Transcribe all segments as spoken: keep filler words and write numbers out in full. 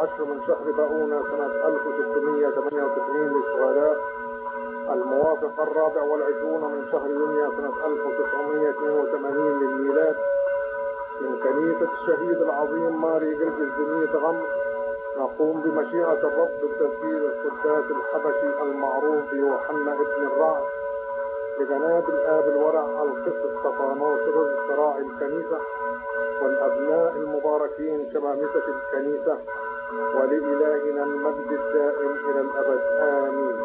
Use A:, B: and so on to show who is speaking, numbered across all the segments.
A: العاشر من شهر باؤونة سنة ألف وستمائة وثمانية وتسعين للشهداء، الموافق الرابع والعشرون من شهر يونيو سنة ألف وتسعمائة واثنين وثمانين للميلاد، من كنيسة الشهيد العظيم ماري جرجس بنية غم، نقوم بمشيئة الرب بالتسجيل القداس الحبشي المعروف بيوحنا ابن الرعد لجناب الآب الورع القس استفانوس رزق راعي الكنيسة، والأبناء المباركين شمامسة الكنيسة، ولإلهنا المجد الدائم إلى الأبد آمين.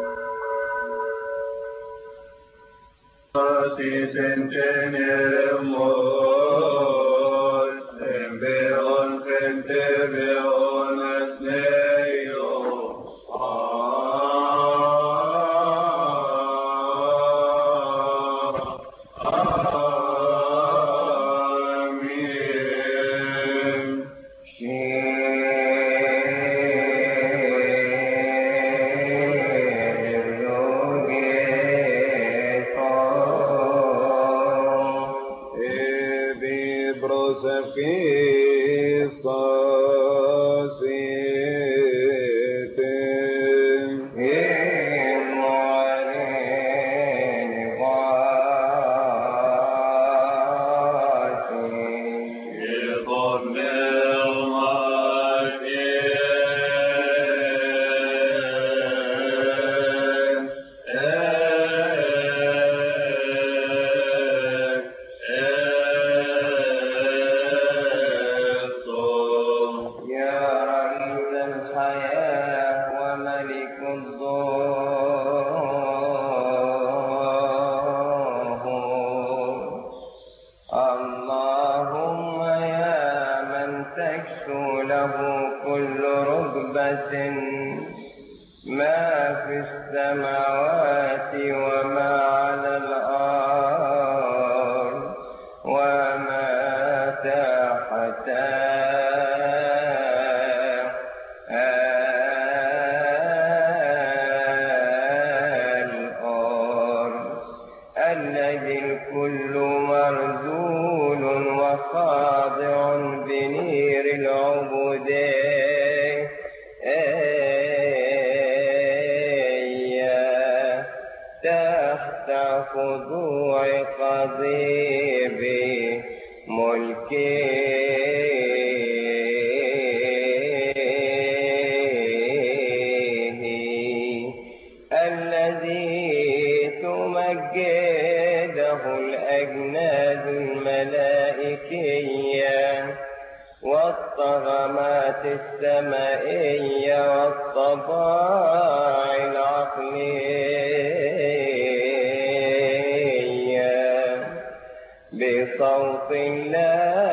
B: بصوت لا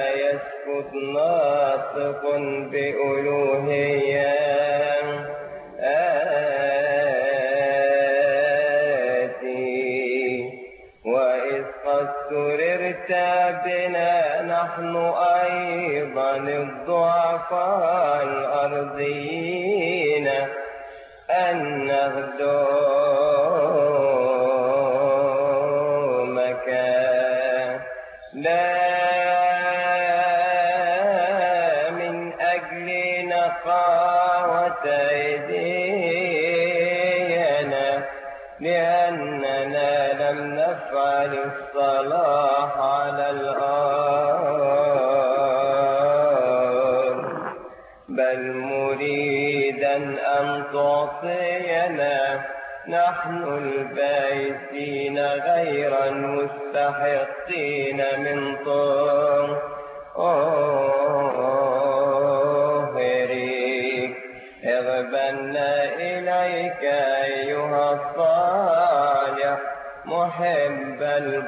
B: يسكت ناطق بألوهية آتي. وإذ قد سررت بنا نحن أيضا الضعفاء الأرضيين أن نخدمك لا من أجل نقاوة أيدينا لأننا لم نفعل الصلاح على الأرض، بل مريدا أن تعطينا نحن البائسين غير المستحقين من طهرك اغبنا إليك أيها الصالح محب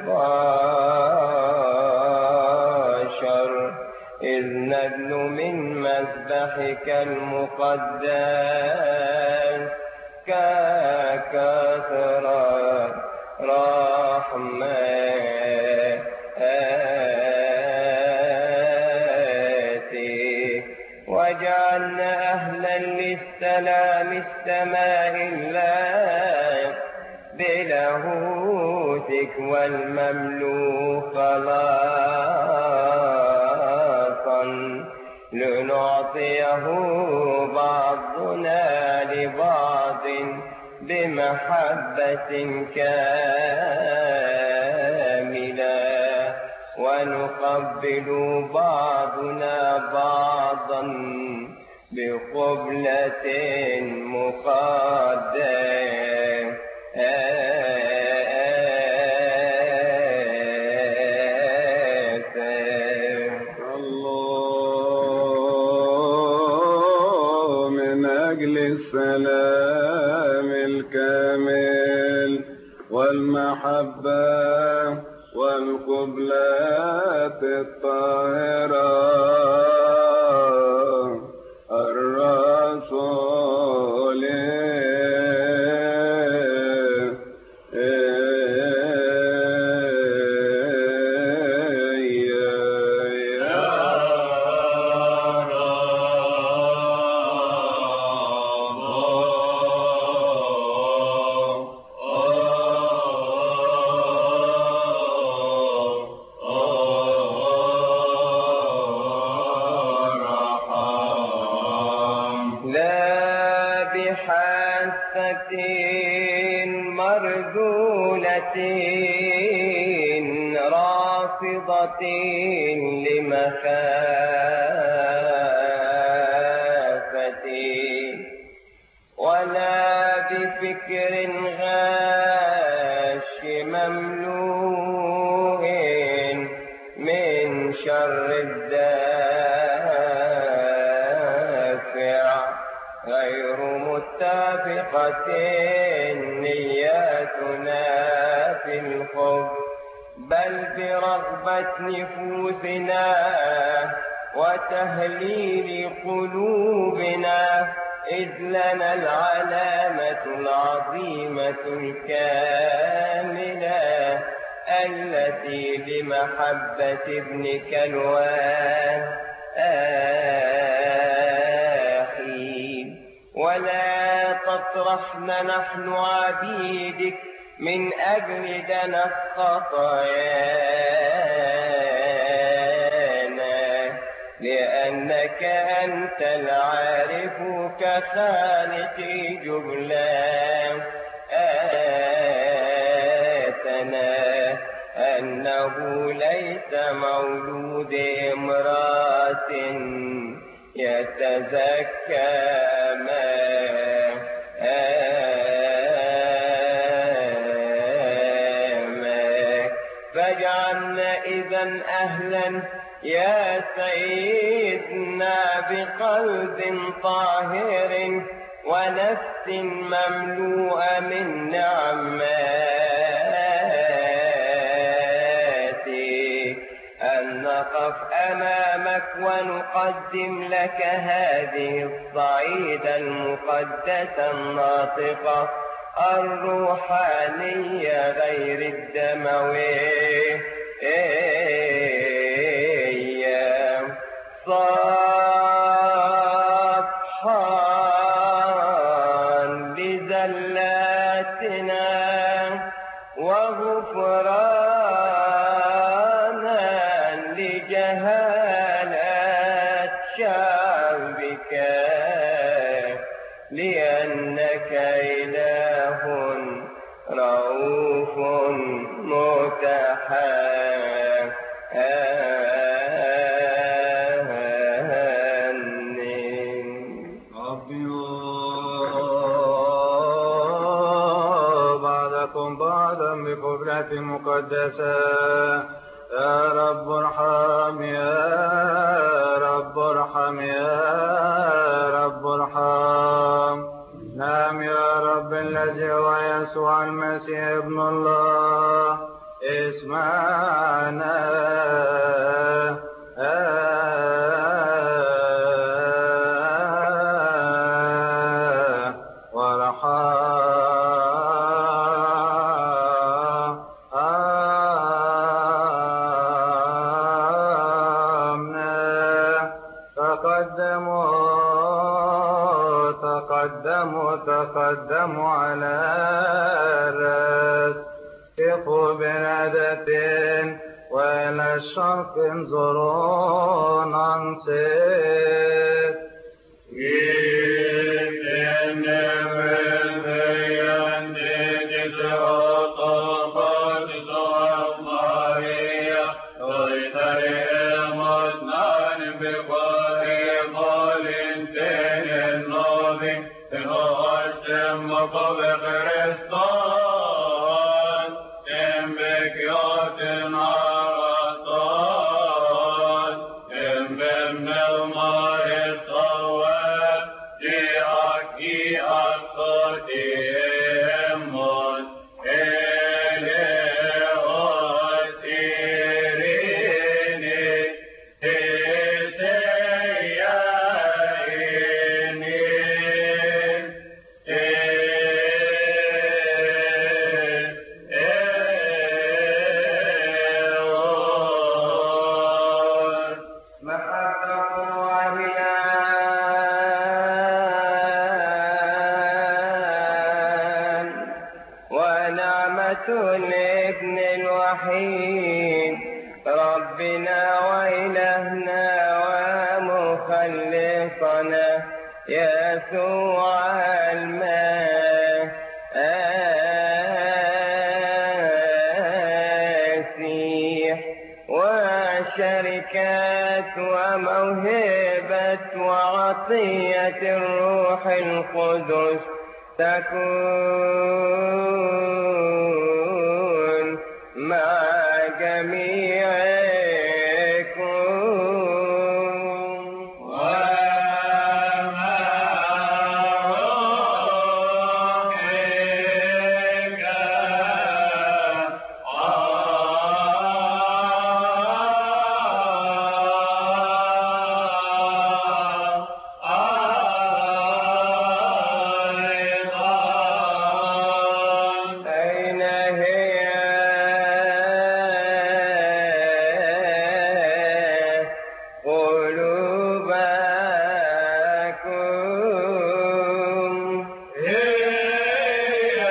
B: البشر، إذ ندل من مذبحك المقدس ككثرة رحمتك، وجعلنا أهلا للسلام السماء الله بلاهوتك والمملوك خلاصا لنعطي يعطيه بعضنا لبعض بمحبة كاملة، ونقبل بعضنا بعضا بقبلة مقدسة.
C: الله من أجل السلام الكامل والمحبة والقبلات الطاهرة الرسول
B: مردولة رافضة لمخافتي، ولا بفكر غاش مملوء من شر الدافع، غير متفقة نياتنا في الخبز، بل برغبة نفوسنا وتهليل قلوبنا، إذ لنا العلامة العظيمة الكاملة التي لمحبة ابنك الواحد. ولا تطرحنا نحن عبيدك من أجل دنس خطايانا، لأنك أنت العارف كخالق جبلاتنا أنه ليس مولود امرأة يتزكى ماء، فاجعلنا إذن أهلا يا سيدنا بقلب طاهر ونفس مملوءة من نعماتك، أن نقف أمامك ونقدم لك هذه الصعيدة المقدسة الناطقة الروحانية غير الدموية، صفحا لزلاتنا وغفرانا لجهالات شعبك، لأنك إله رؤوف متحنن.
C: بعضكم بعضا بقبلة مقدسة. يا رب ارحم، يا رب ارحم، يا رب ارحم. نعم يا رب الذي هو يسوع المسيح ابن الله، اسمعنا تقدموا تقدموا على الرأس، قفوا بنادة وإلى الشرق انظروا، انصت
B: الابن الوحيد ربنا وإلهنا ومخلصنا يسوع المسيح، وشركة وموهبة وعطية الروح القدس تكون مع جميعكم
C: ومع روحك
B: أين هي قلوبكم؟
C: هي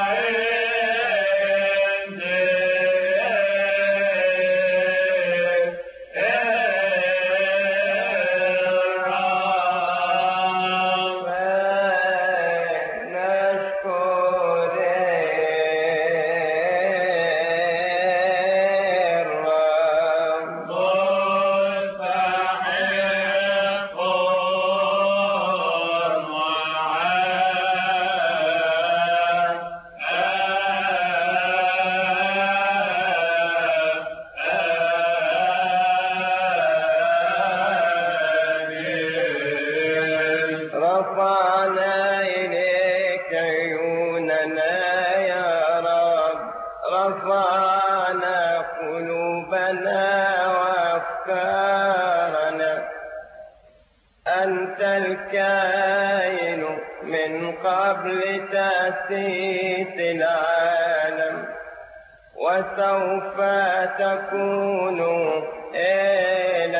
C: رفعنا إليك عيوننا يا رب، رفعنا قلوبنا وأفكارنا. أنت الكائن من قبل تأسيس العالم، وسوف تكون إلى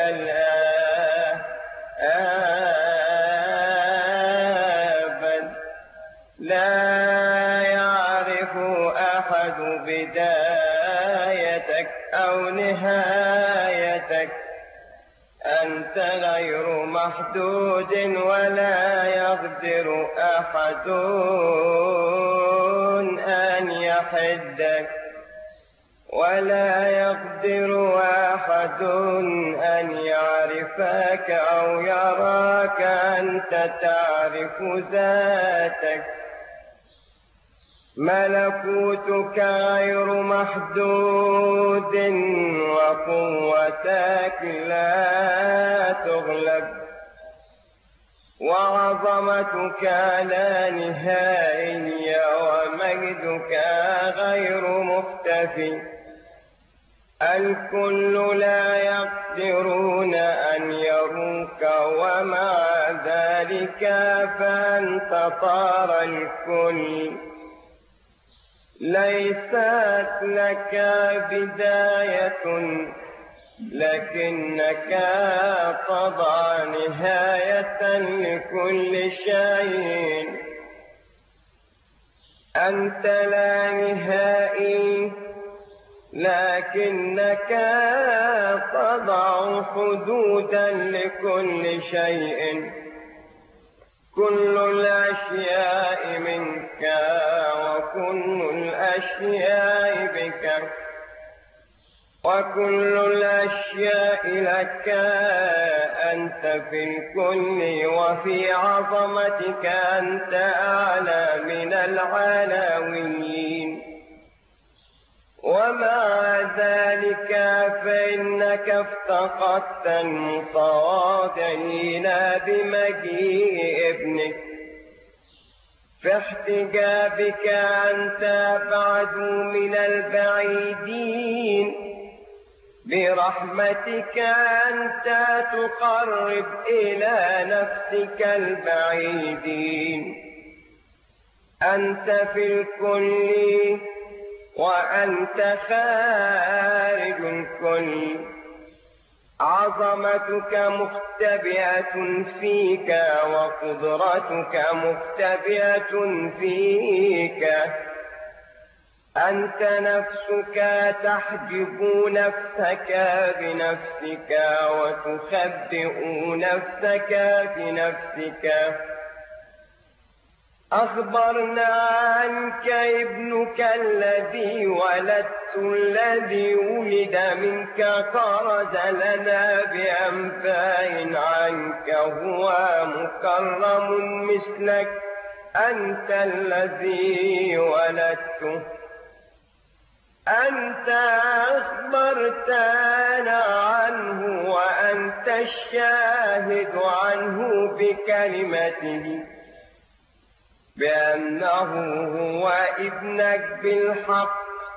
C: الآبد. لا يعرف أحد بدايتك أو نهايتك. أنت غير محدود، ولا يقدر أحد أن يحدك، ولا يقدر أحد أن يعرفك أو يراك. أنت تعرف ذاتك. ملكوتك غير محدود، وقوتك لا تغلب، وعظمتك لا نهائية، ومجدك غير مختفي. الكل لا يقدرون أن يروك، ومع ذلك فأنت ترى الكل. ليست لك بداية، لكنك تضع نهاية لكل شيء. أنت لا نهائي، لكنك تضع حدودا لكل شيء. كل الأشياء منك، وكل الأشياء بك، وكل الأشياء لك أنت في الكل، وفي عظمتك أنت أعلى من العلويين. ومع ذلك فإنك افتقدت المتواضعين بمجيء ابنك، في احتجابك أنت أبعد من البعيدين، برحمتك أنت تقرب إلى نفسك البعيدين. أنت في الكل وأنت خارج الكل، عظمتك مختبئة فيك، وقدرتك مختبئة فيك. أنت نفسك تحجب نفسك بنفسك، وتخبئ نفسك بنفسك. أخبرنا عنك ابنك الذي ولدت، الذي ولد منك، خرج لنا بأنباء عنك، هو مكرم مثلك، أنت الذي ولدته. أنت أخبرتنا عنه، وأنت الشاهد عنه بكلمته، بأنه هو ابنك بالحق،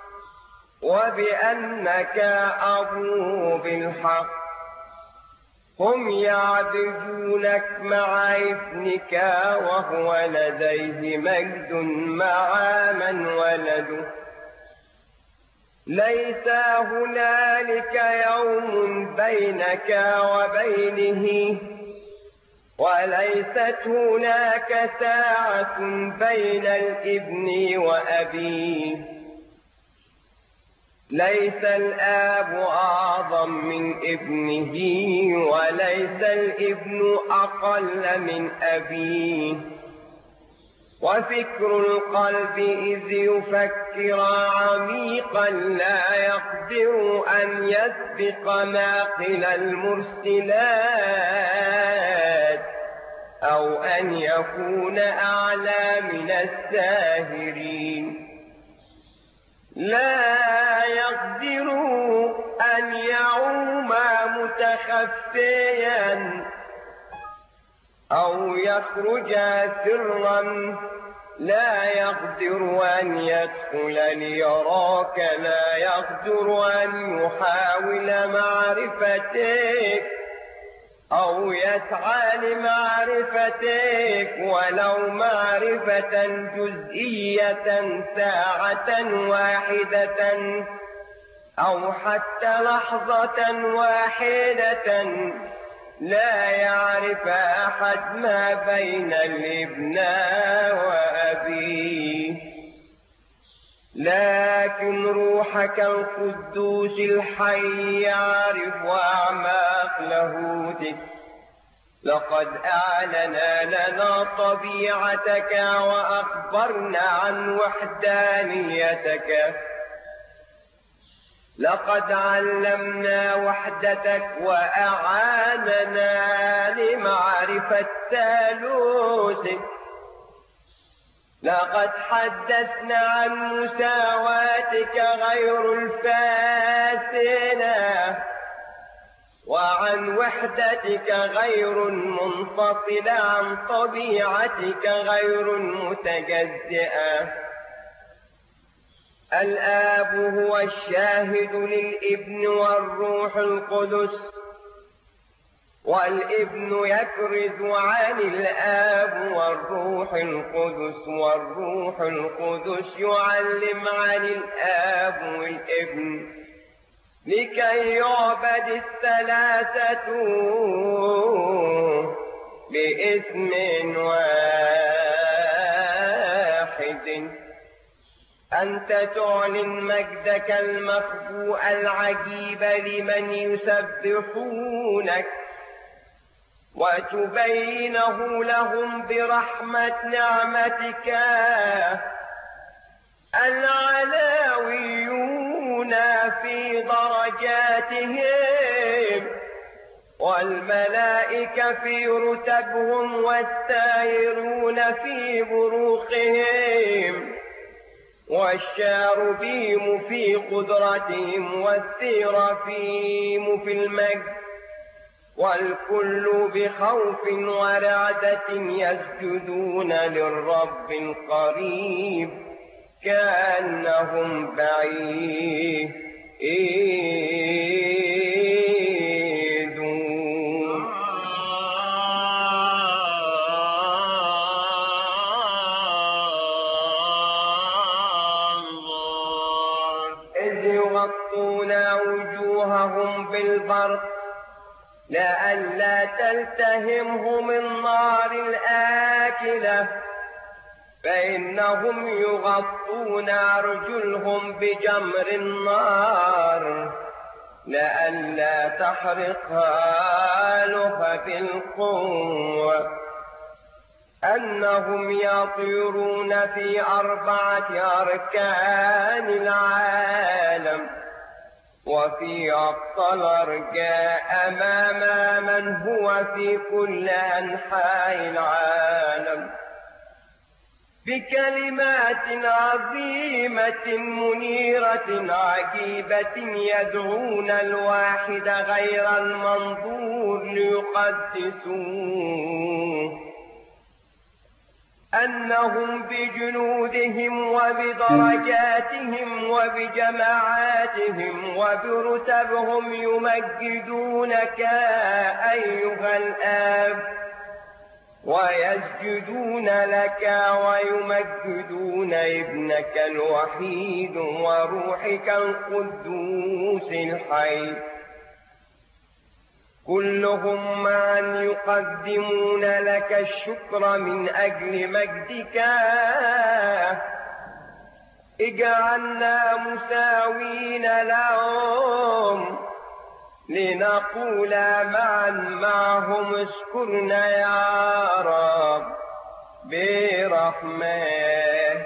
C: وبأنك أبوه بالحق. هم يعبدونك مع ابنك، وهو لديه مجد مع من ولده. ليس هنالك يوم بينك وبينه، وليست هناك ساعة بين الابن وأبيه. ليس الآب أعظم من ابنه، وليس الابن أقل من أبيه. وفكر القلب إذ يفكر عميقا لا يقدر أن يسبق ناقل المرسلات، أو أن يكون أعلى من الساهرين. لا يقدر أن يعوم متخفيا، أو يخرج سرا. لا يقدر أن يدخل ليراك، لا يقدر أن يحاول معرفتك، أو يسعى لمعرفتك ولو معرفة جزئية، ساعة واحدة، أو حتى لحظة واحدة. لا يعرف أحد ما بين الابن وأبيه، لكن روحك القدوس الحي يعرف أعماق لاهوتك. لقد أعلن لنا طبيعتك، وأخبرنا عن وحدانيتك. لقد علمنا وحدتك، وأعاننا لمعرفة ثالوثك. لقد حدثنا عن مساواتك غير الفاسدة، وعن وحدتك غير منفصلة، عن طبيعتك غير متجزئة. الآب هو الشاهد للابن والروح القدس، والابن يكرز عن الآب والروح القدس، والروح القدس يعلم عن الآب والابن، لكي يعبد الثلاثة باسم واحد. أنت تعلن مجدك المخبوء العجيب لمن يسبحونك، وتبينه لهم برحمة نعمتك العلي بدرجاتهم، والملائكة في رتبهم، والسائرون في بروقهم، والشاربيم في قدرتهم، والسيرافيم في المجد، والكل بخوف ورعدة يسجدون للرب القريب كأنهم بعيدون. إذ يغطون وجوههم بالبرق لئلا تلتهمهم النار الآكلة، فإنهم يغطون أرجلهم بجمر النار لئلا تحرقها لهب القوة. أنهم يطيرون في أربعة أركان العالم، وفي أقصى الأرجاء أمام من هو في كل أنحاء العالم، بكلمات عظيمة منيرة عجيبة يدعون الواحد غير المنظور ليقدسوه. أنهم بجنودهم وبدرجاتهم وبجماعاتهم وبرتبهم يمجدونك أيها الآب، ويسجدون لك ويمجدون ابنك الوحيد وروحك القدوس الحي، كلهم معا يقدمون لك الشكر من أجل مجدك. اجعلنا مساوين لهم لنقول معا معهم اذكرنا يا رب برحمتك.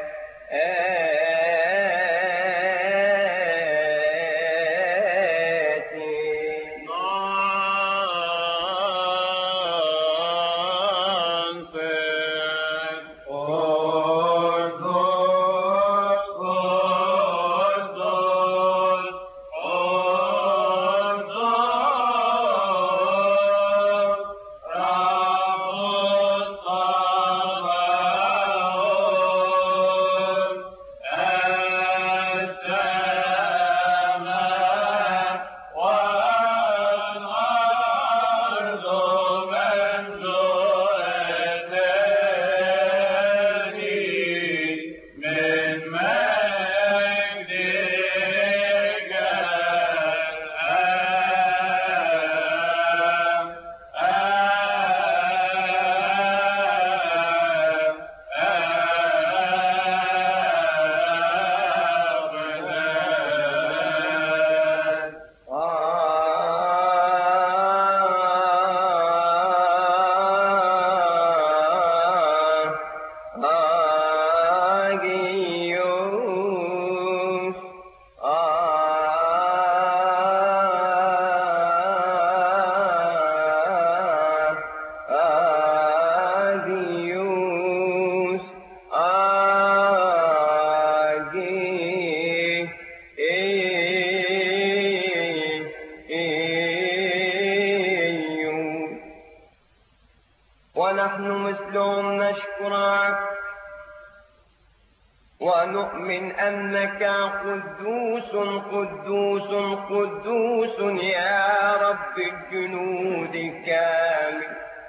C: ونحن مثلهم نشكرك ونؤمن أنك قدوس قدوس قدوس يا رب الجنود الكامل،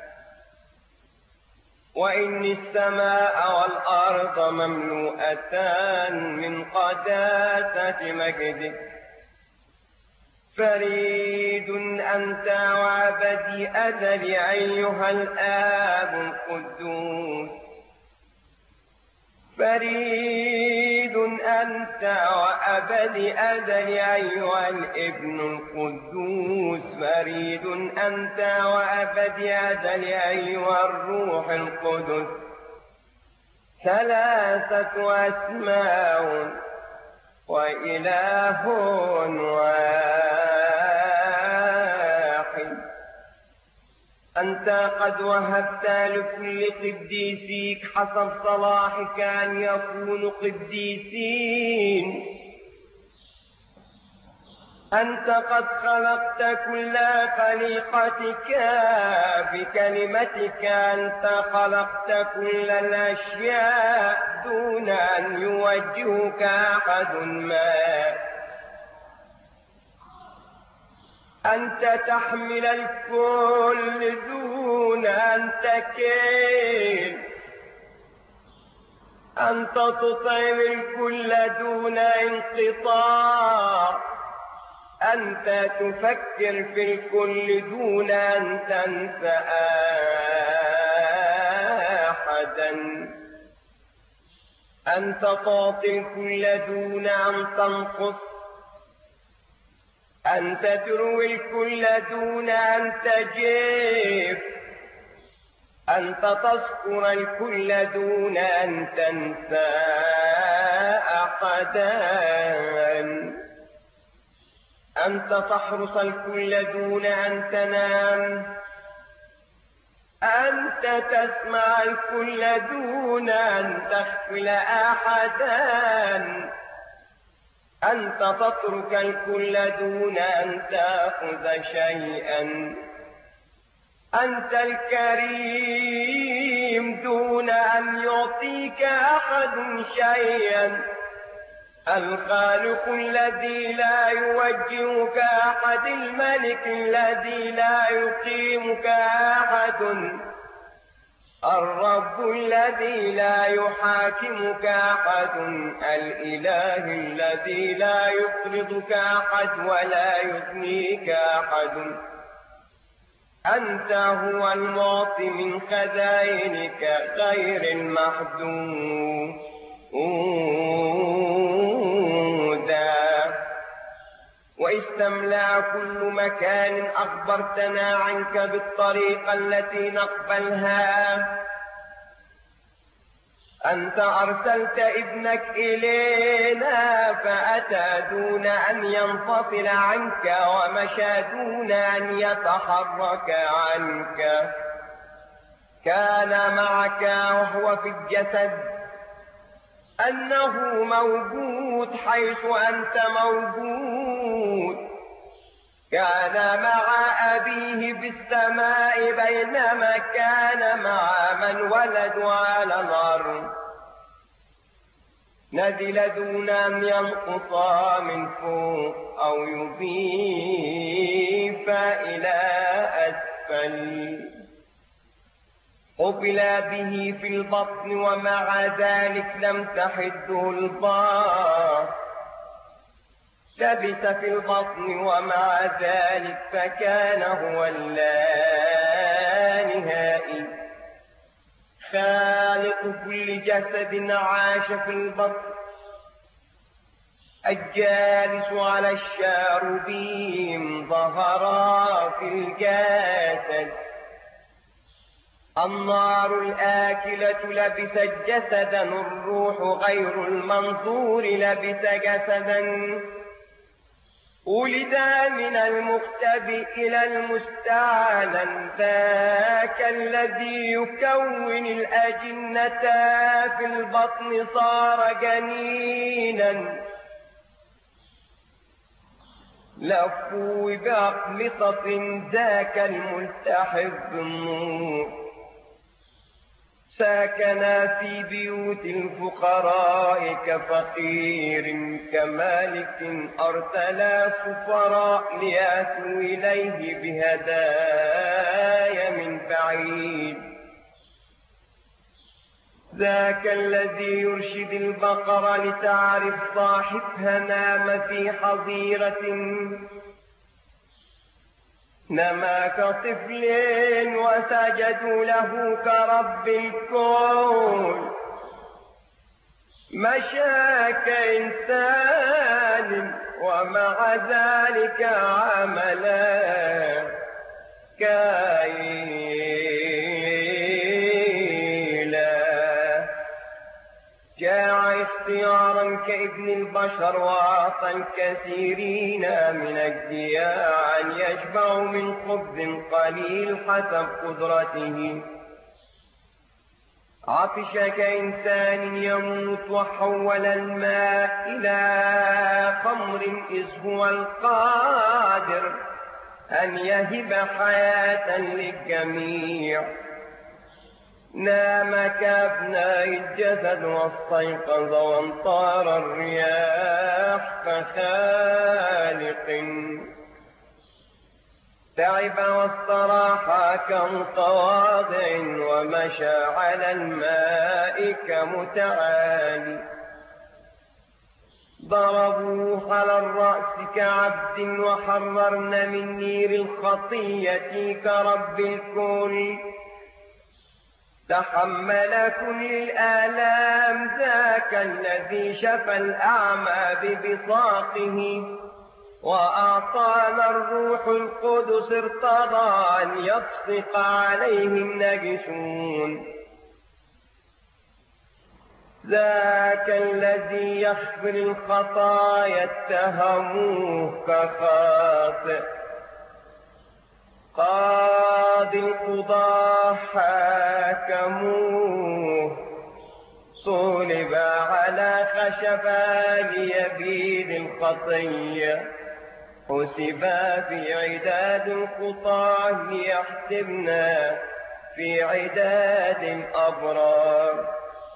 C: وإن السماء والأرض مملوءتان من قداسة مجدك. فريد أنت وعبدي أزلي أيها الآب القدوس، فريد أنت وأبدي أزلي أيها الابن القدوس، فريد أنت وأبدي أزلي أيها الروح القدس. ثلاثة أسماء وإله واحد. أنت قد وهبت لكل قديسيك حسب صلاحك أن يكونوا قديسين. أنت قد خلقت كل خليقتك بكلمتك، أنت خلقت كل الأشياء دون أن يوجهك أحد ما. أنت تحمل الكل دون أن تكل، أنت تطعم الكل دون انقطاع، أنت تفكر في الكل دون أن تنسى أحدا. أنت تعطي الكل دون أن تنقص، أنت تروي الكل دون أن تجف، أنت تذكر الكل دون أن تنسى أحدا. أنت تحرس الكل دون أن تنام، أنت تسمع الكل دون أن تغفل أحدا. أنت تترك الكل دون أن تأخذ شيئا. أنت الكريم دون أن يعطيك أحد شيئا، الخالق الذي لا يوجهك أحد، الملك الذي لا يقيمك أحد، الرب الذي لا يحاكمك أحد، الإله الذي لا يقرضك أحد ولا يثنيك أحد. أنت هو المعطي من خزائنك غير المحدود. واستملأ كل مكان أخبرتنا عنك بالطريقة التي نقبلها. أنت أرسلت ابنك إلينا فأتى دون أن ينفصل عنك، ومشى دون أن يتحرك عنك. كان معك وهو في الجسد، أنه موجود حيث أنت موجود. كان مع أبيه بالسماء بينما كان مع من ولدوا على الأرض. نزل دون أن ينقص من فوق أو يضيف إلى أسفل. قبل به في البطن ومع ذلك لم تحده البار. لبس في البطن ومع ذلك فكان هو اللانهائي. خالق كل جسد عاش في البطن، الجالس على الشاربين ظهر في الجسد. النار الآكلة لبست جسدا، الروح غير المنظور لبس جسدا. ولد من المختبئ إلى المستعلن، ذاك الذي يكون الأجنة في البطن صار جنينا. لفوا بأقمطة ذاك الملتحف بالنور. ساكن في بيوت الفقراء كفقير، كمالك أرسل سفراء ليأتوا إليه بهدايا من بعيد. ذاك الذي يرشد البقر لتعرف صاحبها، نام في حظيرة نما كطفل وسجدوا له كرب الكون. مشى كإنسان ومع ذلك عملا كايلا. جاع اختيارا كابن البشر، وأعطى الكثيرين من الجياع أن يشبعوا من خبز قليل حسب قدرته. عطش كإنسان يموت، وحول الماء إلى خمر، إذ هو القادر أن يهب حياة للجميع. نام كأبناء الجسد واستيقظ، وانطار الرياح كخالق. تعب واستراح كمتواضع، ومشى على الماء كمتعالي. ضربوه على الرأس كعبد، وحررن من نير الخطية كرب الكل. تحمل كل الآلام، ذاك الذي شفى الأعمى ببصاقه. وأعطانا الروح القدس، ارتضى أن يبصق عليهم نجسون. ذاك الذي يغفر الخطايا، اتهموه كخاطئ. قاضي القضاة حاكموه، صلب على خشبة ليبيد الخطية. حسب في عداد الخطاة، ليحسبنا في عداد الأبرار.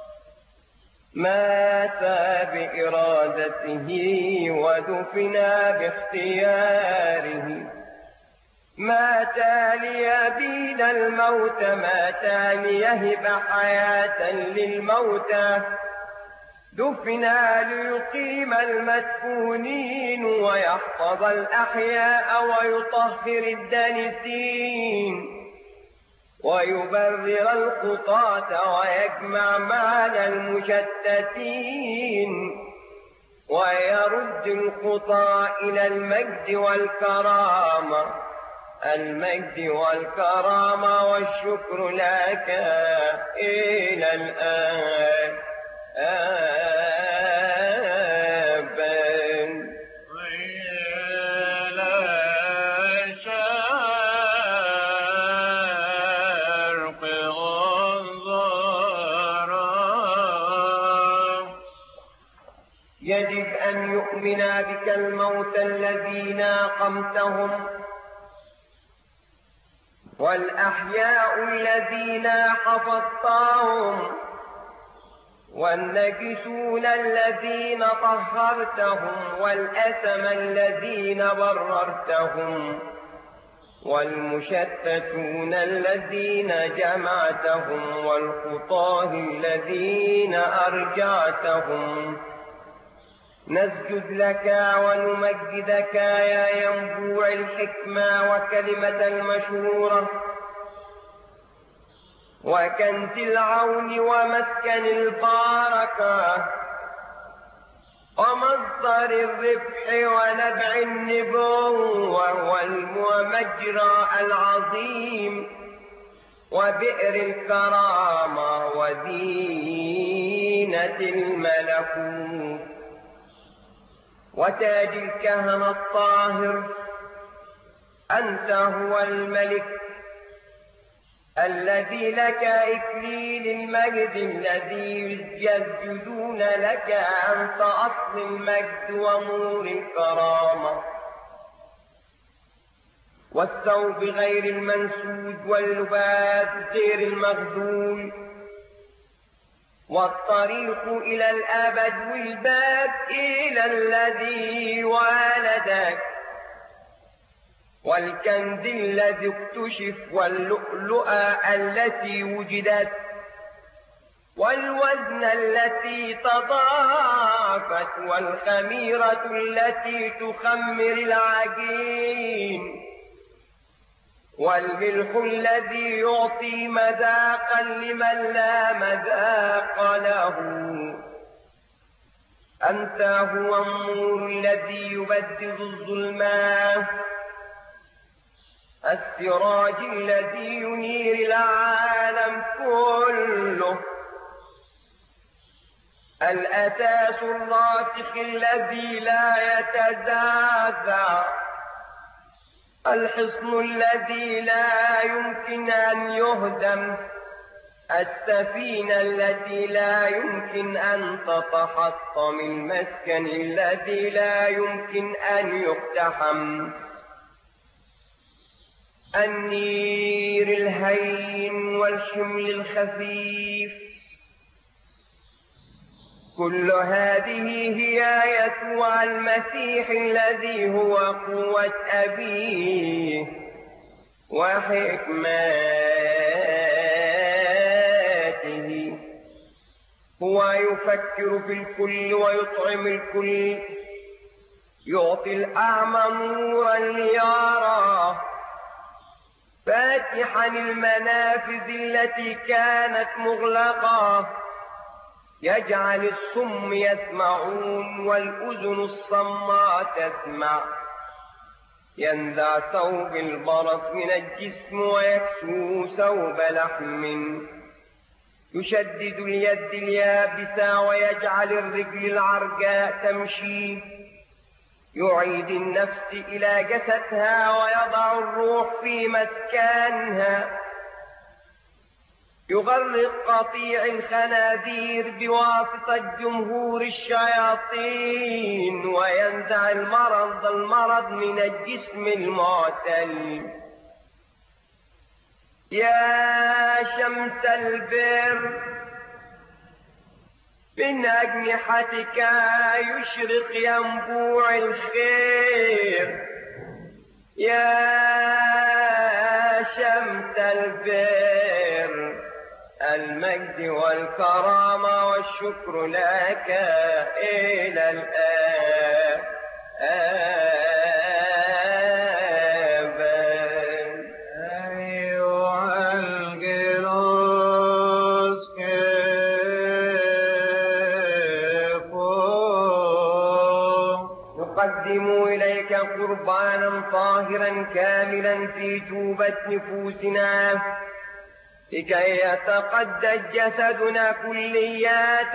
C: مات بإرادته، ودفنا باختياره. مات ليبيد الموت، مات ليهب حياة للموتى. دفنا ليقيم المدفونين، ويحفظ الأحياء، ويطهر الدانسين، ويبرر الخطاة، ويجمع معنا المشتتين، ويرد الخطاة إلى المجد والكرامة. المجد والكرامة والشكر لك إلى الآن آبا.
D: وإلى الشرق انظر.
C: يجب أن يؤمن بك الموتى الذين أقمتهم، والأحياء الذين حفظتهم، والنجسون الذين طهرتهم، والأثم الذين بررتهم، والمشتتون الذين جمعتهم، والخطاه الذين أرجعتهم. نسجد لك ونمجدك يا ينبوع الحكمة وكلمة المشورة، وكنز العون ومسكن البركة، ومصدر الربح ونبع النبوة، والمجرى العظيم، وبئر الكرامة، ودينة الملكوت، وتاج الكهنة الطاهر. أنت هو الملك الذي لك إكليل المجد، الذي يسجدون لك. أنت أصل المجد ونور الكرامة، والثوب غير المنسوج، واللباس غير المغزول، والطريق إلى الأبد، والباب إلى الذي والدك، والكنز الذي اكتشف، واللؤلؤة التي وجدت، والوزن التي تضاعفت، والخميرة التي تخمر العجين، والملح الذي يعطي مذاقا لمن لا مذاق له. أنت هو النور الذي يبدد الظلمات، السراج الذي ينير العالم كله. الأساس الراسخ الذي لا يتزعزع، الحصن الذي لا يمكن أن يهدم، السفينة التي لا يمكن أن تتحطم، المسكن الذي لا يمكن أن يقتحم، النير الهين والحمل الخفيف. كل هذه هي يسوع المسيح الذي هو قوة أبيه وحكمته. هو يفكر في الكل ويطعم الكل، يعطي الأعمى نورا ليرى، فاتحا المنافذ التي كانت مغلقة، يجعل الصم يسمعون والأذن الصماء تسمع، ينزع ثوب البرص من الجسم ويكسو ثوب لحم، يشدد اليد اليابسة ويجعل الرجل العرجاء تمشي، يعيد النفس إلى جسدها ويضع الروح في مسكنها، يغرق قطيع الخنازير بواسطة جمهور الشياطين، وينزع المرض المرض من الجسم المعتل. يا شمس البر، من أجنحتك يشرق ينبوع الخير. يا شمس البر، المجد والكرامة والشكر لك إلى الآن آباد.
A: أيها الجلوس كيفوا،
C: نقدم إليك قربانا طاهرا كاملا في توبة نفوسنا، لكي يتقدس جسدنا كليات.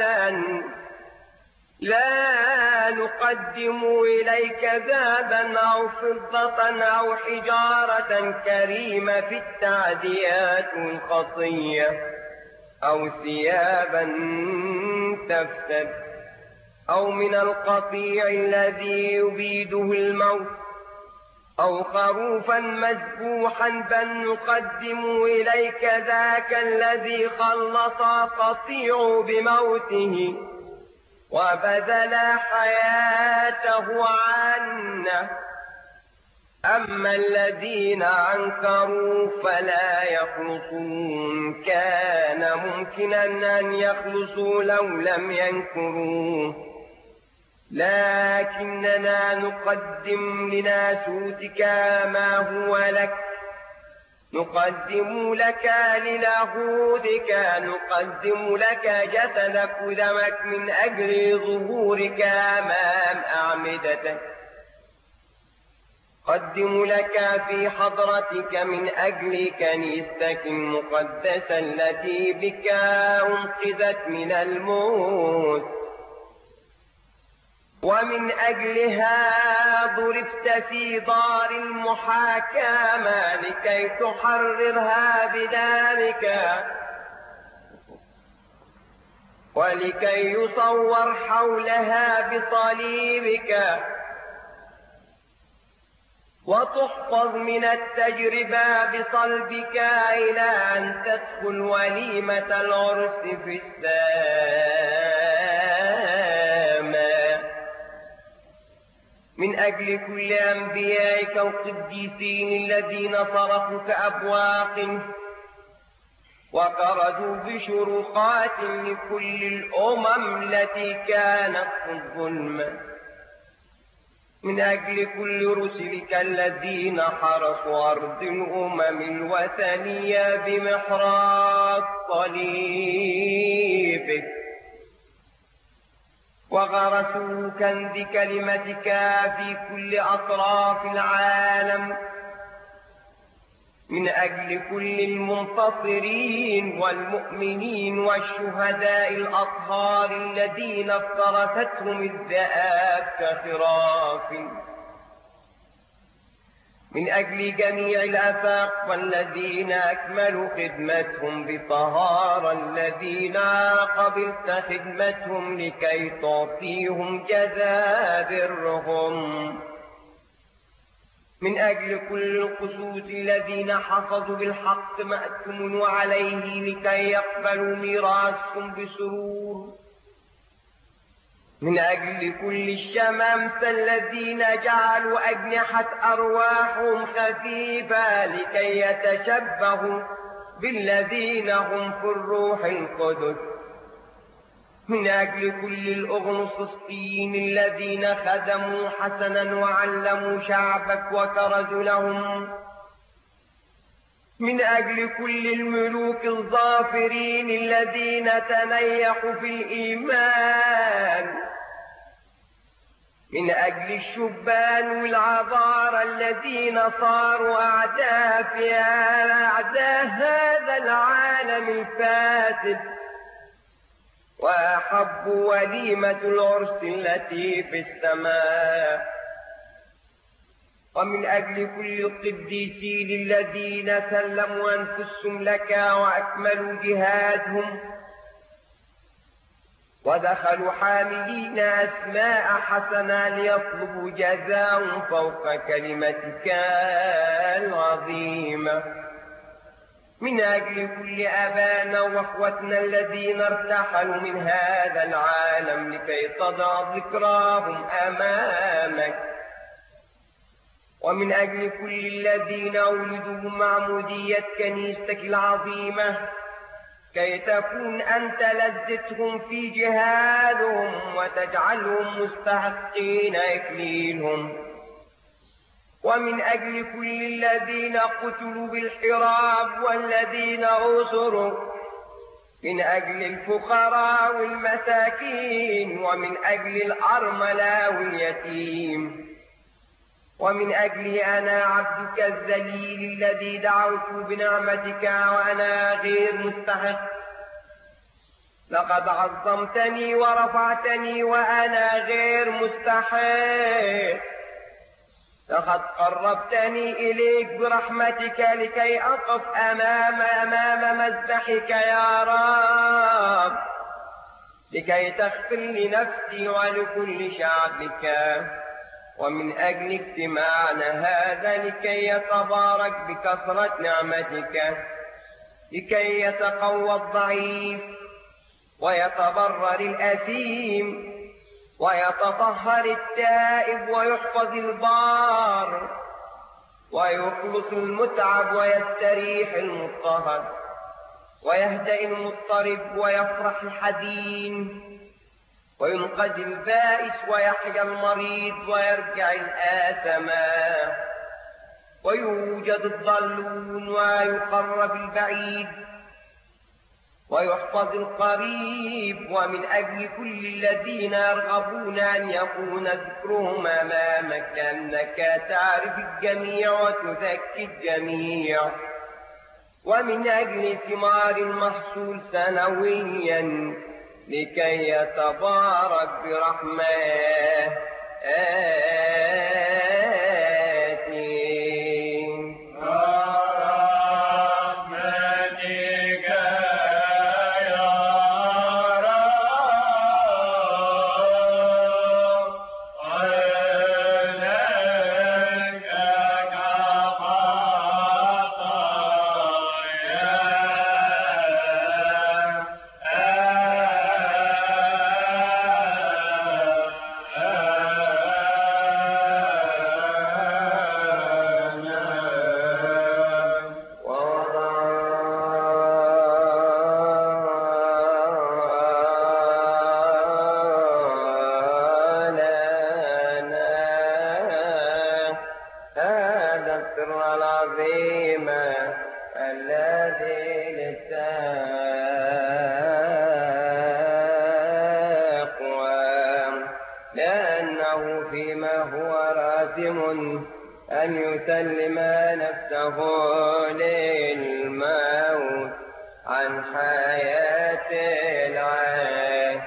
C: لا نقدم إليك ذهبا أو فضة أو حجارة كريمة في التعديات الخطية، أو ثيابا تفسد، أو من القطيع الذي يبيده الموت، أو خروفا مذبوحا، بل نقدم إليك ذاك الذي خلص قطيع بموته وبذل حياته عنا. أما الذين أنكروا فلا يخلصون، كان ممكنا أن يخلصوا لو لم ينكروا، لكننا نقدم لناسوتك ما هو لك، نقدم لك للاهوتك، نقدم لك جسدك ودمك من أجل ظهورك أمام أعمدتك، قدم لك في حضرتك من أجل كنيستك المقدسة التي بك أنقذت من الموت، ومن أجلها ضربت في دار المحاكمة لكي تحررها بدمك، ولكي يصور حولها بصليبك، وتحفظ من التجربة بصلبك إلى أن تدخل وليمة العرس في السماء. من أجل كل أنبيائك القديسين الذين صرخوا كأبواق وخرجوا بشروقات لكل الأمم التي كانت في الظلمة، من أجل كل رسلك الذين حرسوا أرض الأمم الوثنية بمحراس صليبك، وغرسوا كنز كلمتك في كل أطراف العالم، من أجل كل المنتصرين والمؤمنين والشهداء الأطهار الذين افترستهم الذئاب كخراف، من أجل جميع الآفاق والذين أكملوا خدمتهم بطهارة، الذين قبلت خدمتهم لكي تعطيهم جزاء برهم، من أجل كل القسوس الذين حفظوا بالحق ما أتمنوا عليه لكي يقبلوا ميراثهم بسرور، من أجل كل الشمامسة الذين جعلوا أجنحة أرواحهم خفيفة لكي يتشبهوا بالذين هم في الروح القدس، من أجل كل الأغنوصيين الذين خدموا حسنا وعلموا شعبك وكرزوا لهم، من أجل كل الملوك الظافرين الذين تنيحوا في الإيمان، من أجل الشبان والعذارى الذين صاروا أعداء في أعداء هذا العالم الفاسد وأحبوا وليمة العرس التي في السماء، ومن أجل كل القديسين الذين سلموا أنفسهم لك وأكملوا جهادهم ودخلوا حاملين أسماء حسنة ليطلبوا جزاء فوق كلمتك العظيمة، من أجل كل أبانا وأخوتنا الذين ارتحلوا من هذا العالم لكي تضع ذكراهم أمامك، ومن أجل كل الذين ولدوا معمودية كنيستك العظيمة كي تكون أنت لذتهم في جهادهم وتجعلهم مستحقين إكليلهم، ومن أجل كل الذين قتلوا بالحراب والذين أسروا، من أجل الفقراء والمساكين، ومن أجل الأرملة واليتيم، ومن أجلي أنا عبدك الذليل الذي دعوت بنعمتك وأنا غير مستحق، لقد عظمتني ورفعتني وأنا غير مستحق، لقد قربتني إليك برحمتك لكي أقف أمام أمام مذبحك يا رب، لكي تغفر لنفسي ولكل شعبك، ومن أجل اجتماعنا هذا لكي يتبارك بكثرة نعمتك، لكي يتقوى الضعيف ويتبرر الأثيم ويتطهر التائب ويحفظ البار ويخلص المتعب ويستريح المضطهد ويهدأ المضطرب ويفرح الحزين وينقذ البائس ويحيى المريض ويرجع الآثمة ويوجد الضالون ويقرب البعيد ويحفظ القريب، ومن أجل كل الذين يرغبون أن يكون ذكرهم أمامك أنك تعرف الجميع وتزكي الجميع، ومن أجل ثمار المحصول سنويا لكي يتبارك برحمته أن يسلم نفسه للموت عن حياة العالم.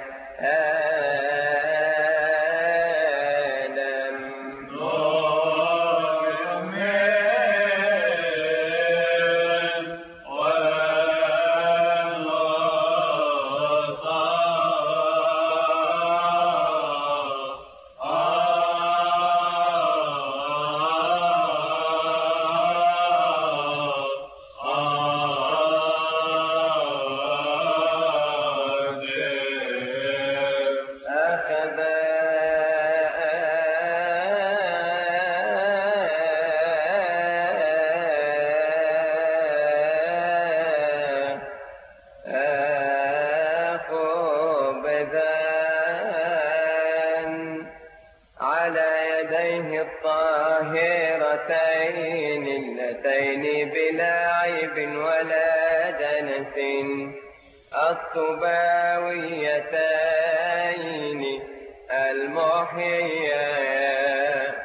C: الطاهرتين اللتين بلا عيب ولا دنس، الطباويتين المحييتين.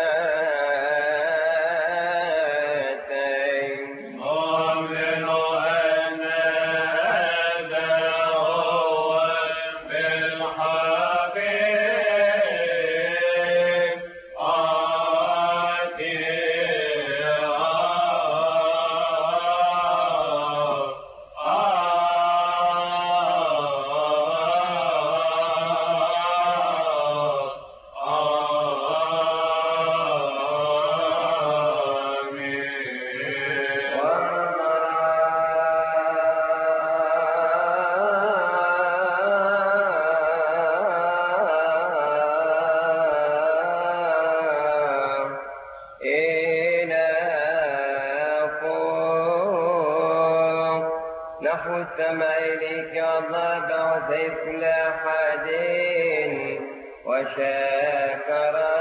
C: نحو السماء إليك الضبع سيف الأحدين وشاكرا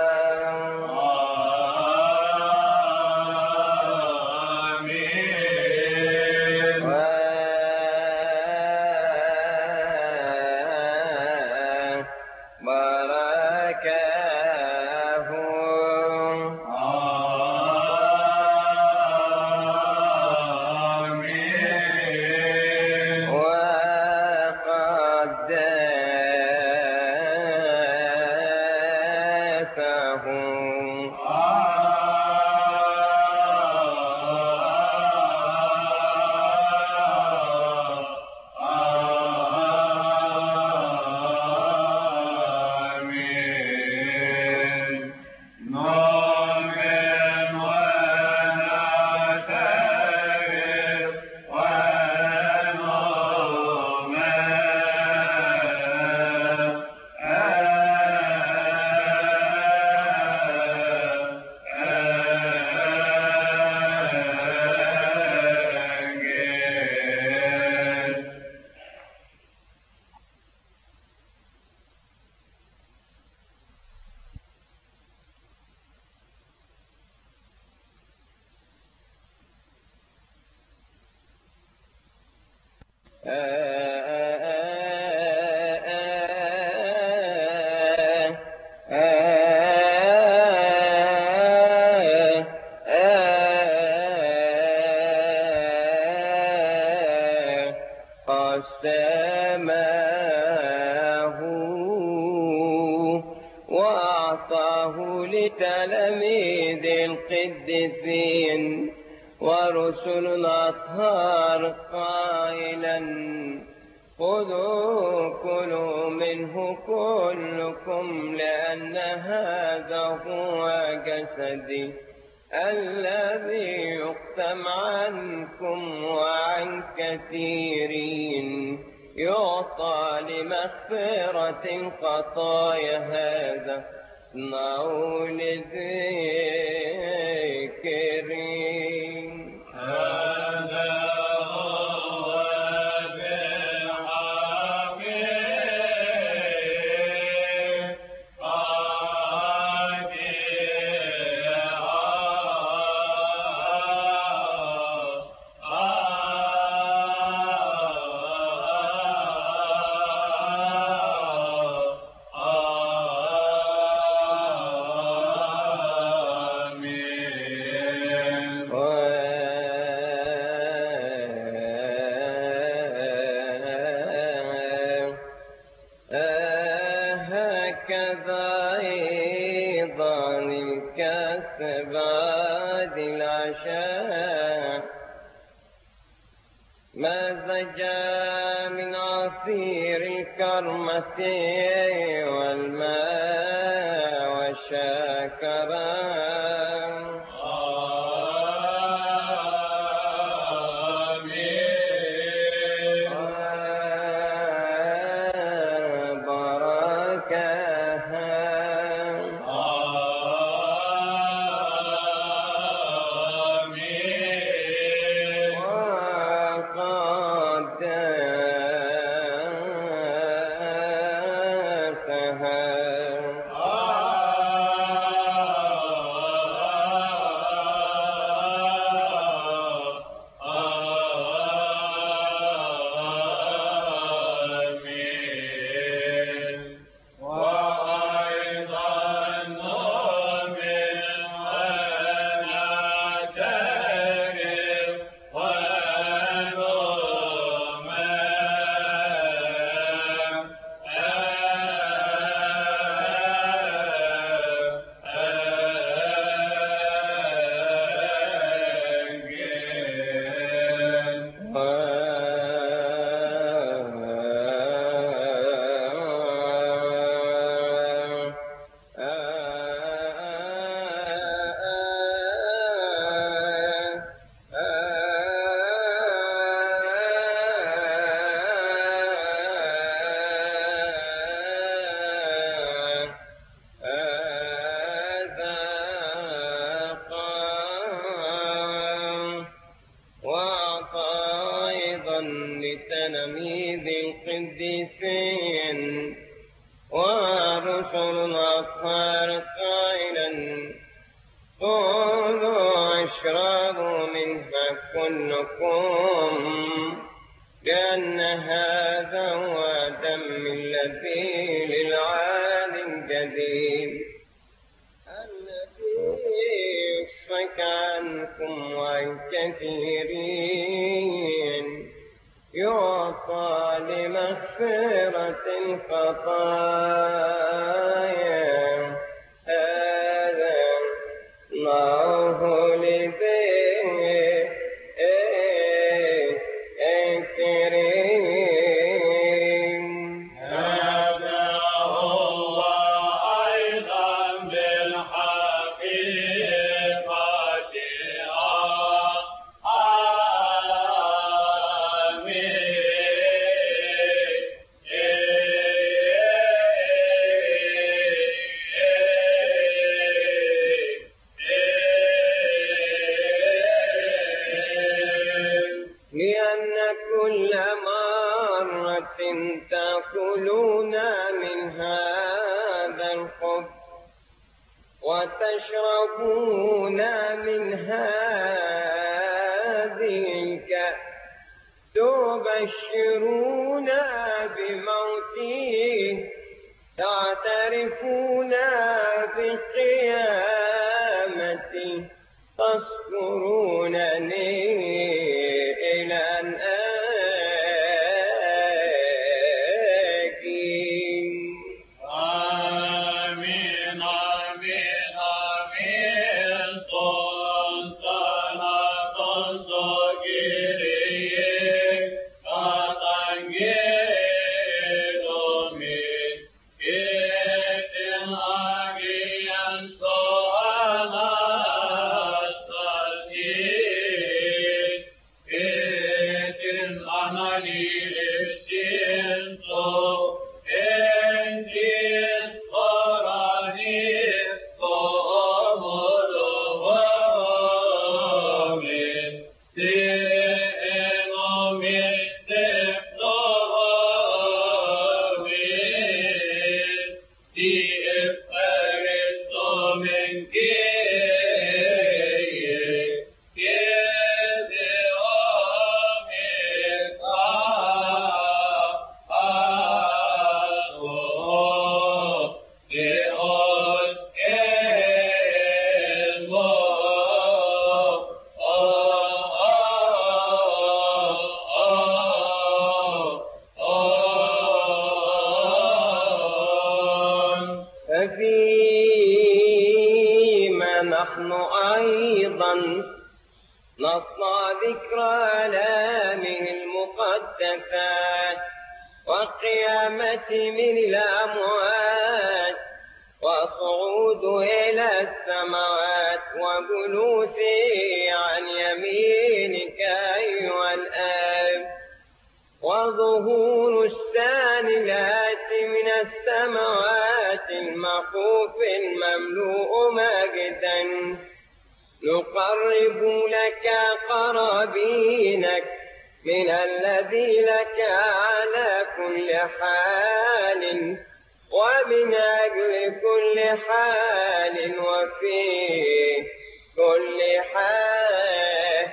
C: قسمه وأعطاه لتلاميذ القديسين ورسل الأطهار قائلا: خذوا كلوا منه كلكم، لأن هذا هو جسدي الذي يقسم عنكم وعن كثيرين يعطى لمغفرة الخطايا. هذا اصنعوا لذكري.
D: Amen.
C: وأيضا الكأس بعد العشاء. ماذا جاء من عصير الكرمة والماء والشاكران. لتلاميذ القديسين ورسل الأطهار قائلا: خذوا اشربوا منها كلكم، لأن هذا هو دم الذي للعهد الجديد الذي يسفك عنكم وعن كثيرين، يعطى لمغفرة الخطايا. هذا الله لذكرين.
D: هذا هو أيضا بالحقيقة.
C: لأن كل مرة تأكلون من هذا الخبز وتشربون من هذه الكأس تبشرون بموته، تعترفون بقيامته، تذكرونني إلى أن آتي.
D: آمين آمين آمين. تنتنا تنزقيري فتنجيلومي إذن أجيان سوانا التسجيل إذن أناني إبسينتو إنجيل قراني فأمروني سيئنومي سيئنومي سيئفرتو من كيه كيديومي فأسوه لأول إلمو
C: ففي ونحن أيضا نصنع ذكرى آلامه المقدسات والقيامة من الأموات وصعود إلى السماوات وجلوسه عن يمينك أيها الآب وظهور الثاني الآتي من السماوات المخوف المملوء مجدا نقرب لك قرابينك من الذي لك على كل حال ومن أجل كل حال وفي كل حال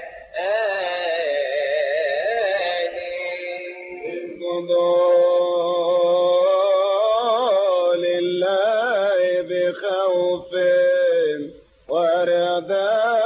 A: اسجدوا لله بخوف ورعداء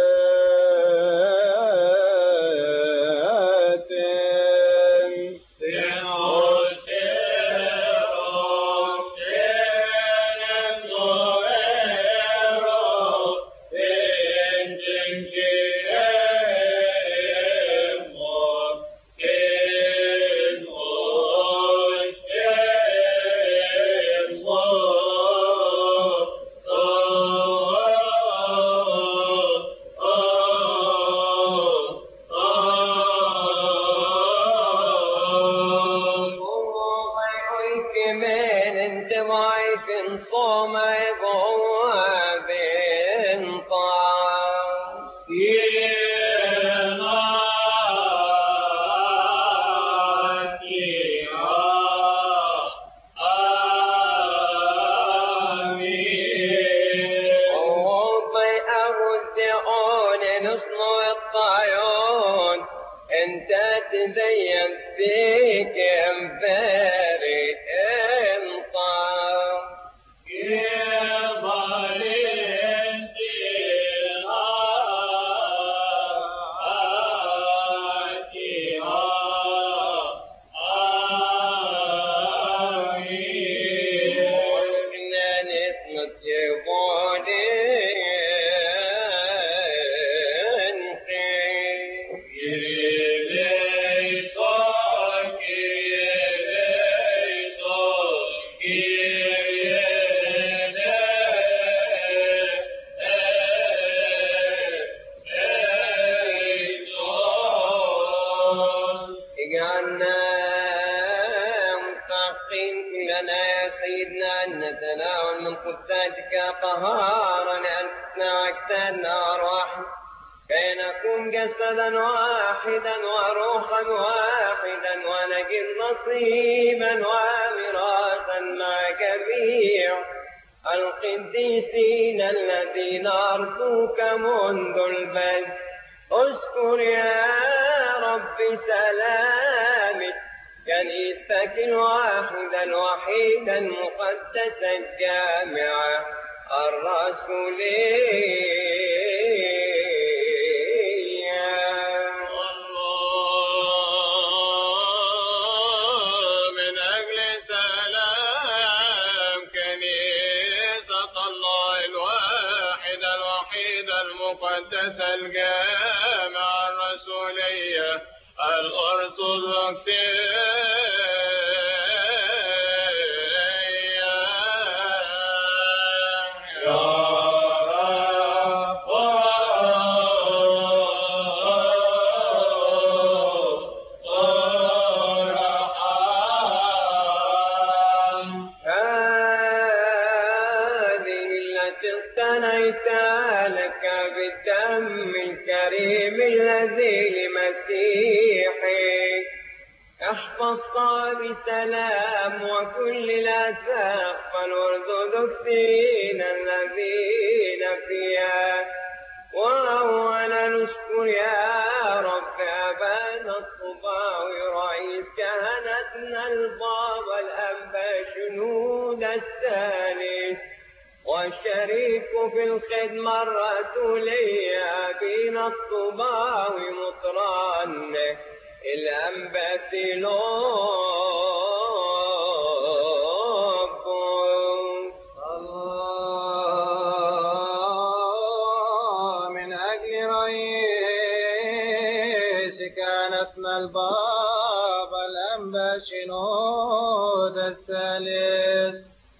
C: القديسين الذين أرجوك منذ البدء اذكر يا رب سلامك كنيستك الواحدة الوحيدة المقدسة الجامعة الرسولية
A: المقدسة الجامعة الرسولية
C: احفظها بسلام وكل الأساق والأرثوذكسين الذين فيها وأولا نشكر يا رب أبانا الصباوي رئيس كهنتنا البابا الأنبا شنود الثالث والشريك في الخدمة الرسولية أبينا الصباوي مطران الأنباسيلوب
E: البابا الأنبا شنود الثالث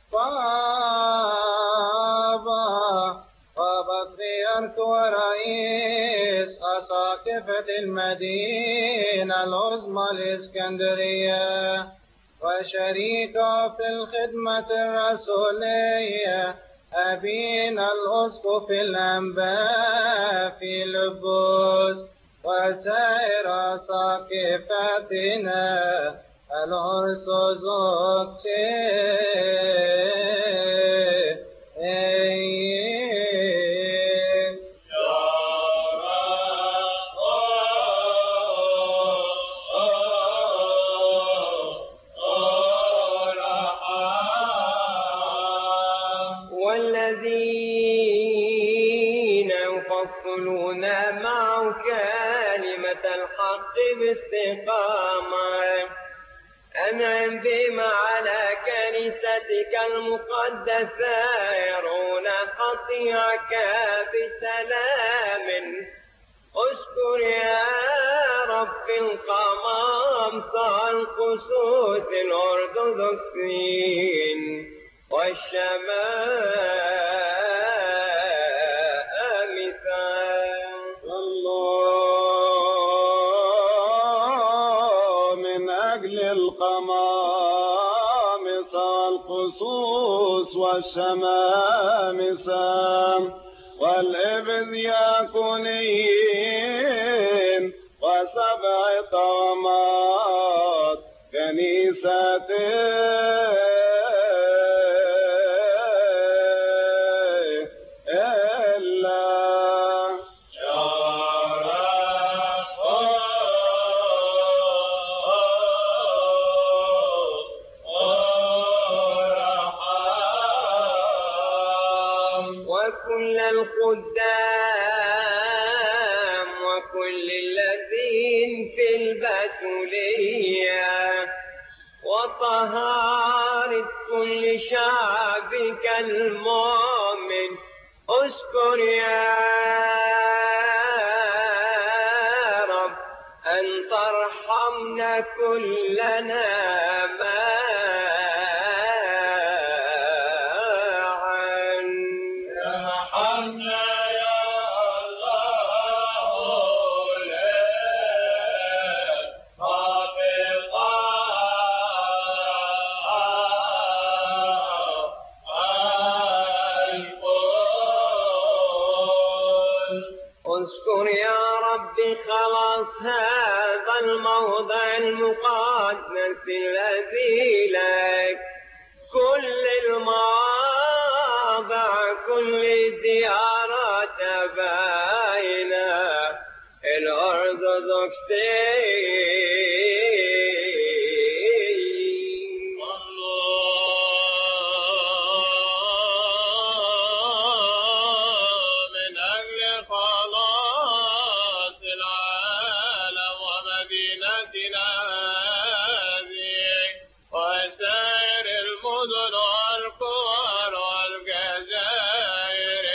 E: بابا وبطريرك ورئيس أساقفة المدينة العظمى الإسكندرية وشريكه في الخدمة الرسولية أبينا الأسقف الأنبا في لبوس وسائر أساقفتنا الأرثوذكسيين.
C: والذين يفصلون معه كلمة الحق باستقامة أنعم بهم على كنيستك المقدسة يرون قطيعك بسلام. اشكر يا رب القمامسة القسوس الأرثوذكسيين والشمامسة.
E: الله من أجل القمامسة القسوس والشمامسة والإبن يكونين وسبع طامات كنيسة
C: وكل الخدام وكل الذين في البتولية وطهارة كل شعبك المؤمن. اشكر يا رب أن ترحمنا كلنا اذكر يا ربي خلاص هذا الموضع المقدس الذي لك كل المواضع كل زيارات باينة الأرثوذكسيين.
E: من أجل خلاص العالم ومدينتنا هذه وسائر المدن والقرى والجزائر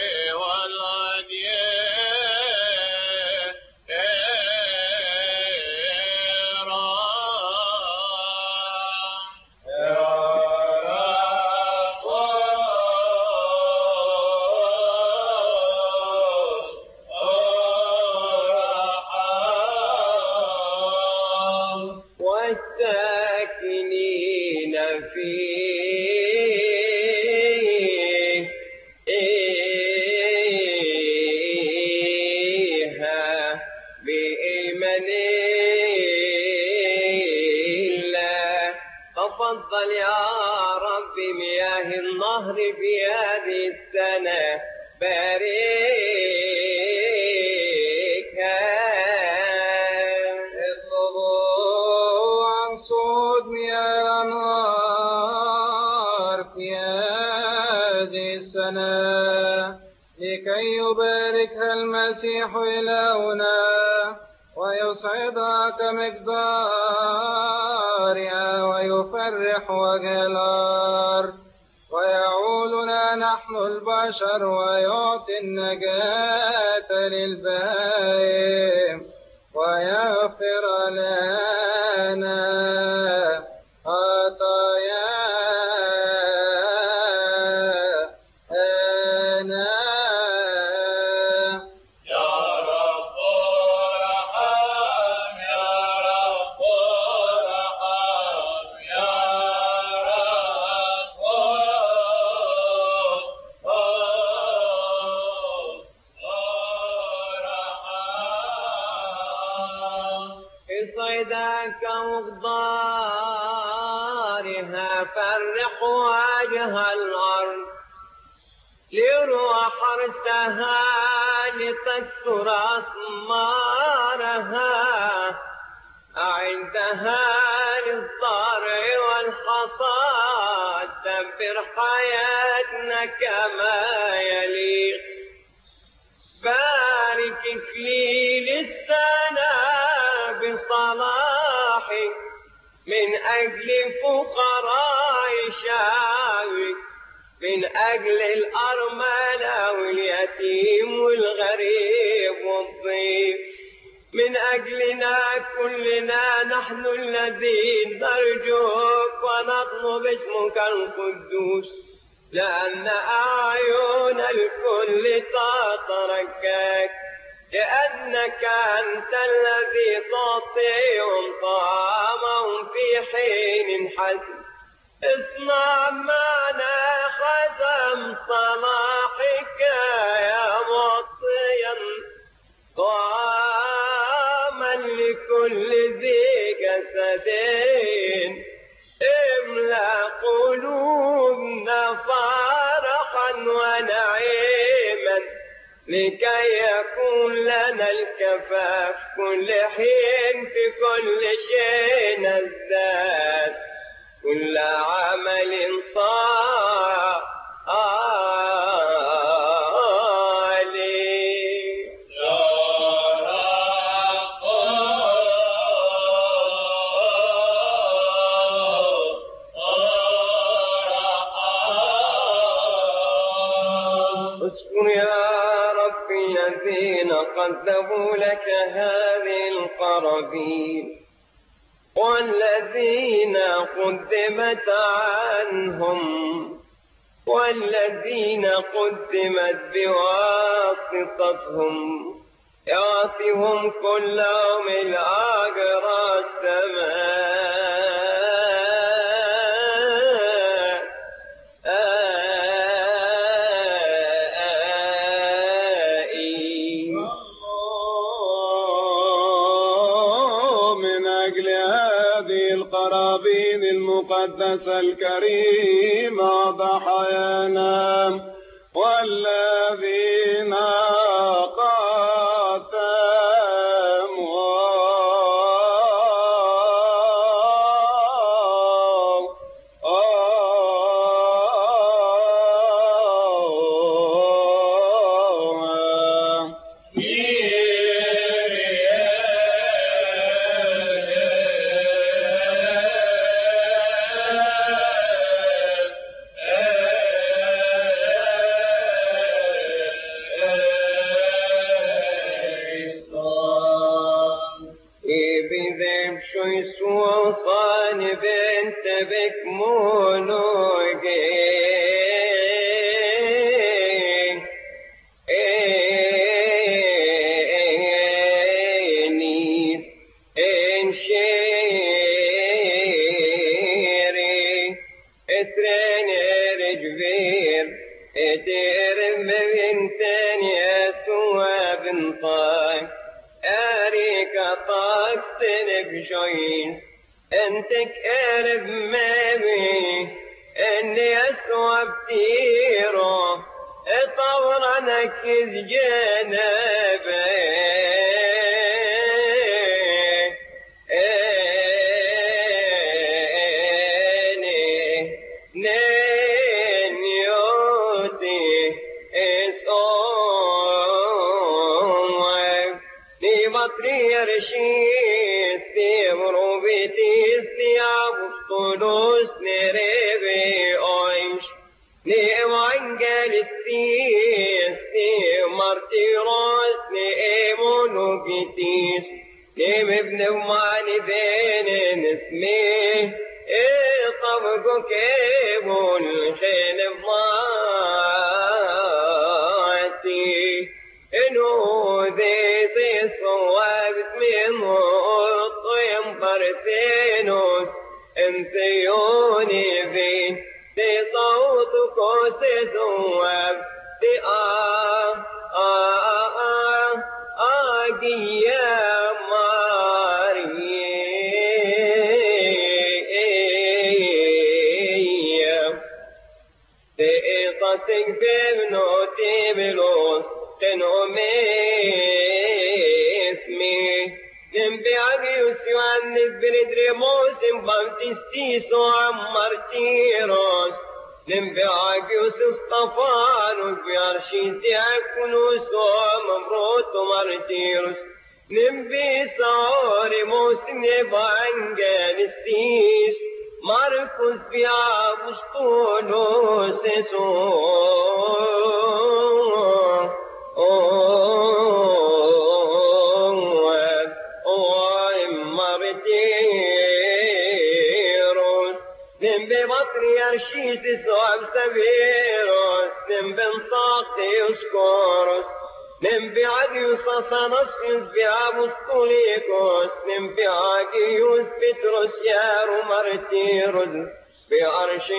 C: والساكنين فيها بإيمان الله. تفضل يا رب مياه النهر في هذه السنة باركها.
E: اطلبوا عن صعود مياه الأنهار في هذه السنة لكي يباركها المسيح إلهنا ويسعدها كمقدارها ويفرح وجه الأرض ويعولنا نحن البشر ويعطي النجاة للبهائم ويغفر لنا خطايانا.
D: يا رب ارحم، يا رب ارحم، يا رب ارحم.
C: في صيدك وغدارها فرح وجه الأرض، ليروى حرسها لتكسر أسمارها، أعدها للزرع والحصاد، دبر حياتنا كما يليق. بارك إكليل السنة بصلاحك من أجل فقراء شعبك، من أجل الأرملة واليتيم والغريب والضيف، من أجلنا كلنا نحن الذين نرجوك ونطلب اسمك القدوس، لأن أعين الكل تتركك، لأنك أنت الذي تعطيهم طعامهم في حين حسن. اصنع معنا خزم صلاحك يا معطيا طعاما لكل ذي جسدين. املأ قلوبنا فرحا ونعيما، لكي يكون لنا الكفاف كل حين في كل شيء نزداد كل عمل صالح.
D: يا رب ارحم.
C: اذكر يا رب الذين قدموا لك هذه القرابين، والذين قدمت عنهم، والذين قدمت بواسطتهم، يعطيهم كلهم الأجر السماء.
E: القرابين المقدسة الكريمة ضحايانا، والذين انتك قرب مامي اني اسوى بتيرو اطورنك جنابي نيم ابن وماني بين اسمي ايه طبقو كيبو الخيل بضاعتي انو ذي سي صوابت من الطيم برسينوس انتيوني في دي صوتك سي صواب دي آه آه آه آه يا تكبرنو تبلوس تنومي اسمي نمبي عبيوس يوانس بندريموس بابتستيس وعمرتيروس نمبي عبيوس اسطفانوس بيارشيتي اكونوس ومبروت ومرتيروس نمبي سعوري موسم نبانجانستيس Marcus Biavus Tolos eso martiros nimbe patriarchis soab severos nimbe Sanctius Coros nimbe Agius Athanasius Biavus Tolikos nimbe Agius Petrus Yaru Martirus Biarshi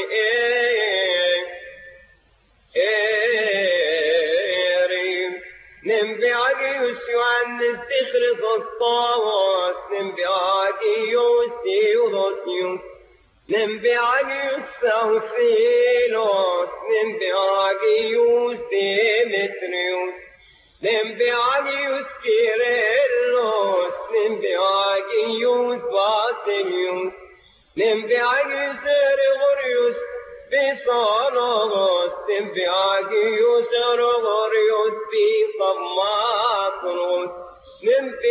E: Erim nimbe Agius Ioannis Tichrisos Tavos nimbe Agius Theodosius nimbe Agius Theophilos nimbe Agius Demetrius nimbe Agius Kyrillos nimbe Agius Basilius nimbe Agius Gregorius Visaros nimbe Agius Gregorius Visammatros nimbe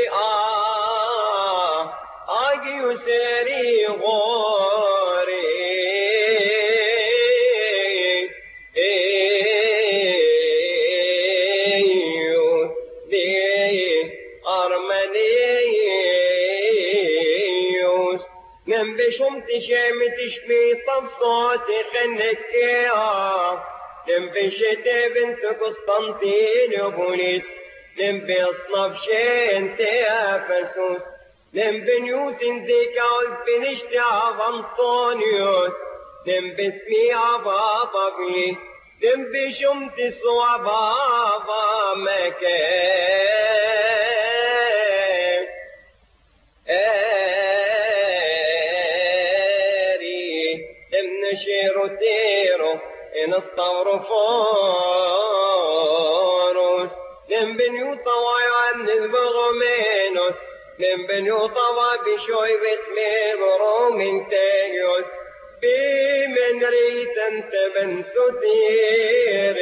E: Agius Rigori شمت شامت شميت بصوت خنكيها نمبي شتي بنت قسطنطينوبوليس نمبي اصنف شنت افسوس نمبي نيوتن ديكاوس بنشتي عب انطونيوس نمبي اسمي عبابا بي نمبي شمت سوى بابا مكان شيروتيرو إن استغرفوروس نمبن يطوى عن البغمينوس نمبن يطوى بشوي باسمي برومين تيوس بمن ريتا تبن ستير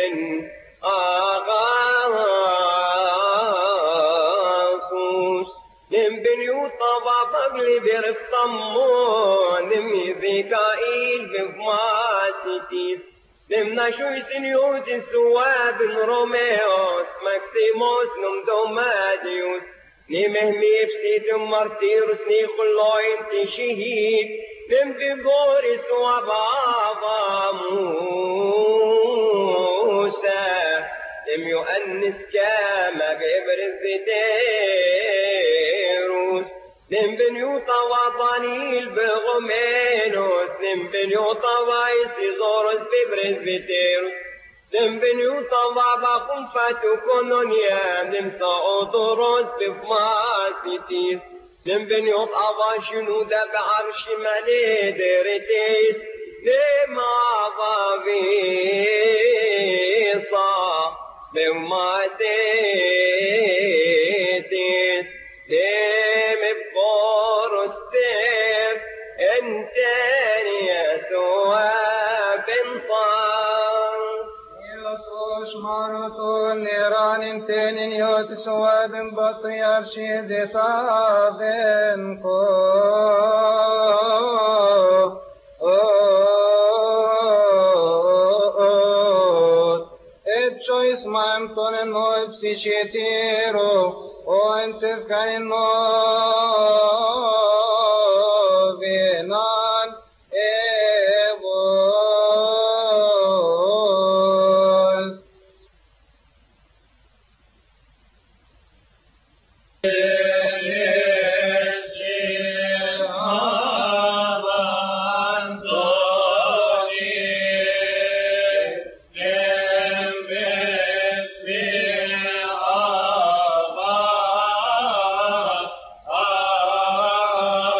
E: آغاسوس نمبن يطوى بغلي برفطمون نمي ذيكائيل بفماسيتيس نمنا شوي سنيوت السواب روميوس مكسيموس نمدوماديوس نمهمي بسيت مرتيروس نيخلوين تشهيد نمبي بوريس وبابا موسى نم يؤنس كاما بإبرز ديروس نمبن يطوى ضنيل بغمينوس نمبن يطوى يسيزورس ببرزبتيروس نمبن يطوى بقنفة كونونيا نمسا أوضروس بفماسيتيس نمبن يطوى شنود بعرش مليدرتيس نما ضبيصا بماتيتيس نم بورستير انتاني يسوى بنطان
F: يلطوش مارتو النيران انتاني يوتسوى بنبطيار شيزي طابنكو choice Antón en noi psichitiro, o entifkan en novinan evol.
D: Ah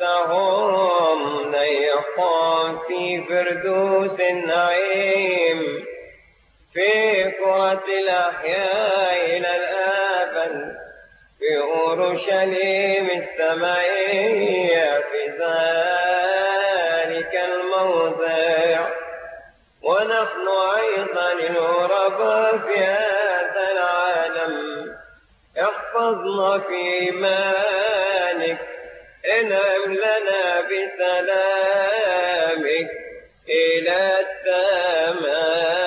C: إنهم نيقون في فردوس النعيم في كرة الأحياء إلى الآبد في أورشليم السمائية في ذلك الموضع. ونحن أيضا الغرباء في هذا العالم احفظنا في إيمانك، انعم لنا بسلامك إلى التمام.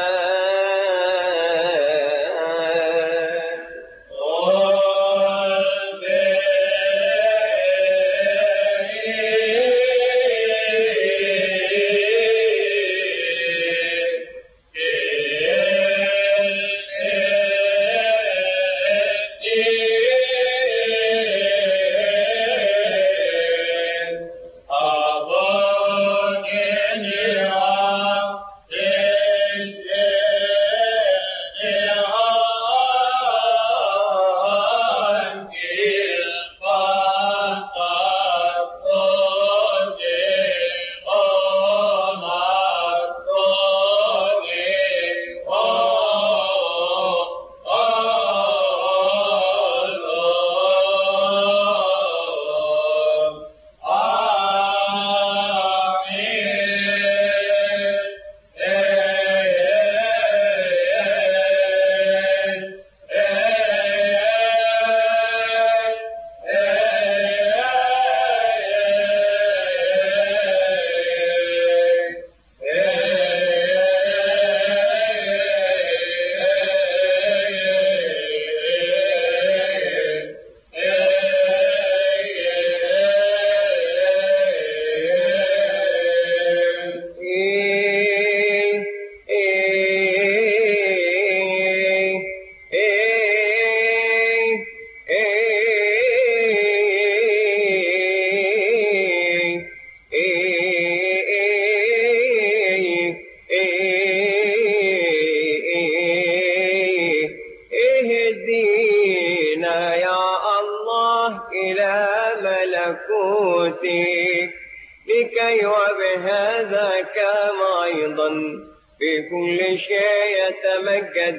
C: لكي وبهذا كما أيضا في كل شيء يتمجد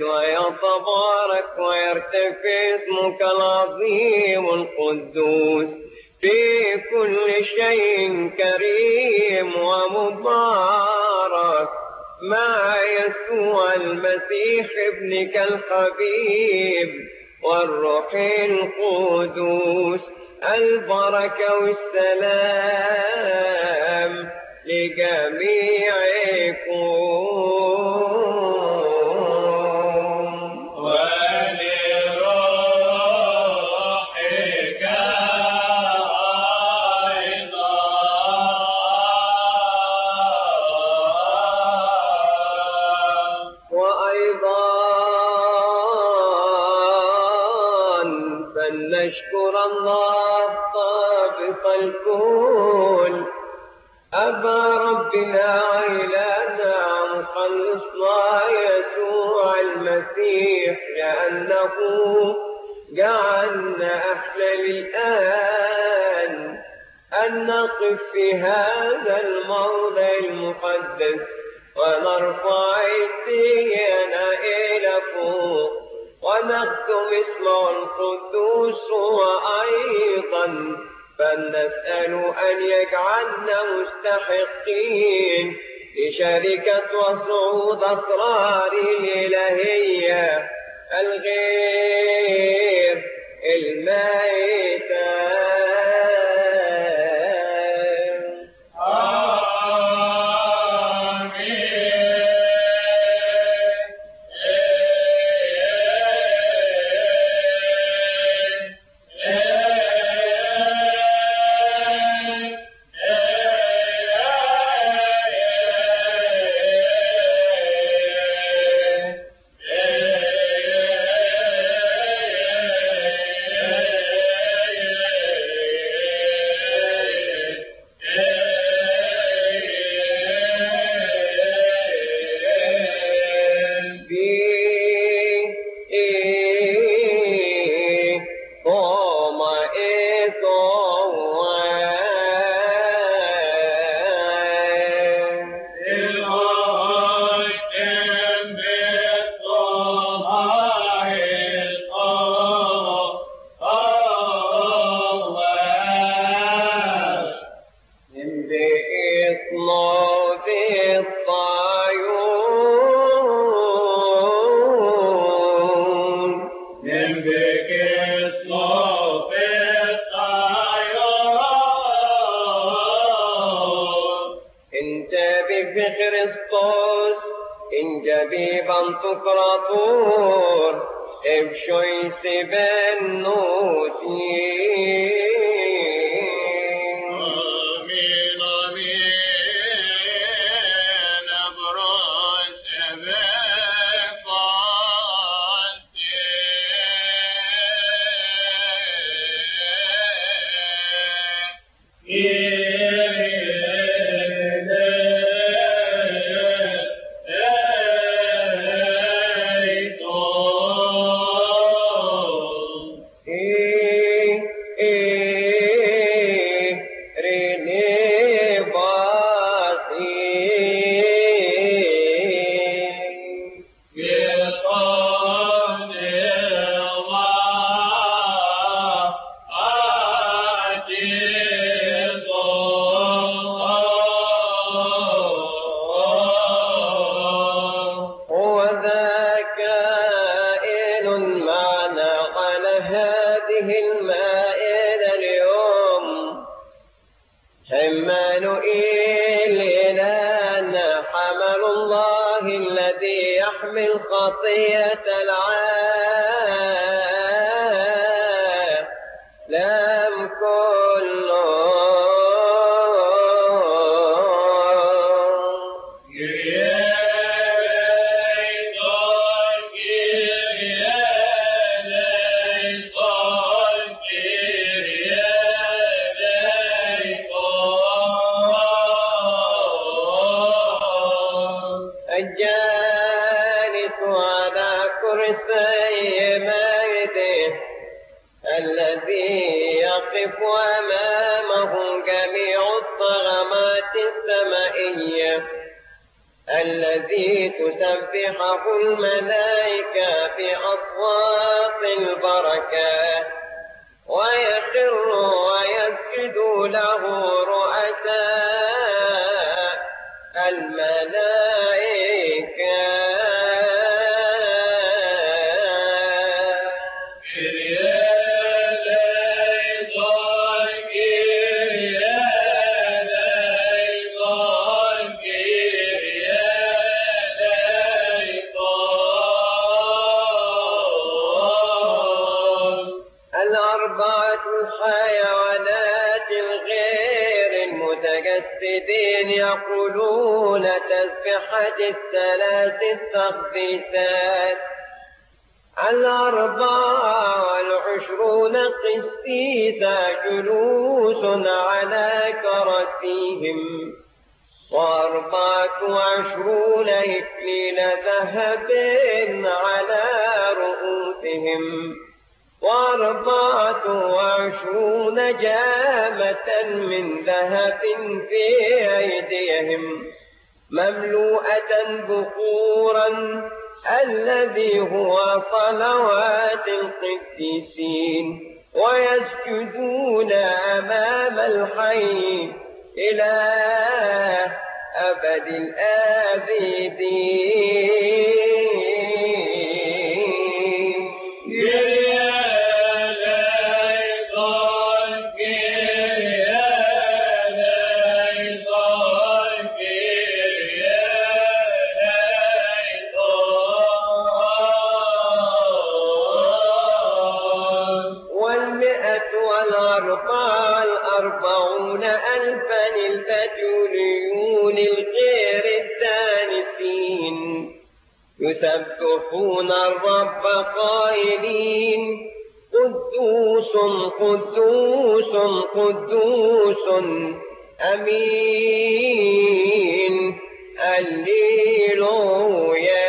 C: ويتبارك ويرتفع اسمك العظيم القدوس في كل شيء كريم ومبارك مع يسوع المسيح ابنك الحبيب والروح القدوس، البركة والسلام لجميعكم. نشكر الله ضابط الكل أبا ربنا إلهنا مخلصنا يسوع المسيح، لأنه جعلنا أحلى الآن أن نقف في هذا الموضع المقدس ونرفع أيدينا إلى فوق ونختم اسمه القدوس، وأيضا فلنسأل أن يجعلنا مستحقين لشركة وصعود أسراره الإلهية الغير الميتة.
E: بإصناف الطيور
D: من بإصناف الطيور
E: انت بفخرسطوس ان جبيبا تقرطور ابشوي سبنوتي
D: آمين آمين أبرز
E: إيه إيه ريني باسي هو ذاك إل معنا على هذه المائدة اليوم عمانوئيل إلهنا حمل الله الذي يحمل خطية العالم كله الجالس على كرسي مجده الذي يقف أمامه جميع الطغمات السمائية الذي تسبحه الملائكة بأصوات البركة ويخر ويسجد له رؤساء الملائكة الأربعة الحيوانات الغير المتجسدين يقولون تسبحة الثلاث التقديسات الأربعة والعشرون قسيسا جلوس على كرسيهم وأربعة وعشرون إكليل ذهب على رؤوسهم وأربعة وعشرون جامة من ذهب في أيديهم مملوءة بخورا الذي هو صلوات القديسين ويسجدون أمام الحي إلى أبد الآبدين. والأربعة الأربعون ألفا البتوليون الغير الدانسين يسبحون الرب قائلين قدوس قدوس قدوس أمين هللويا.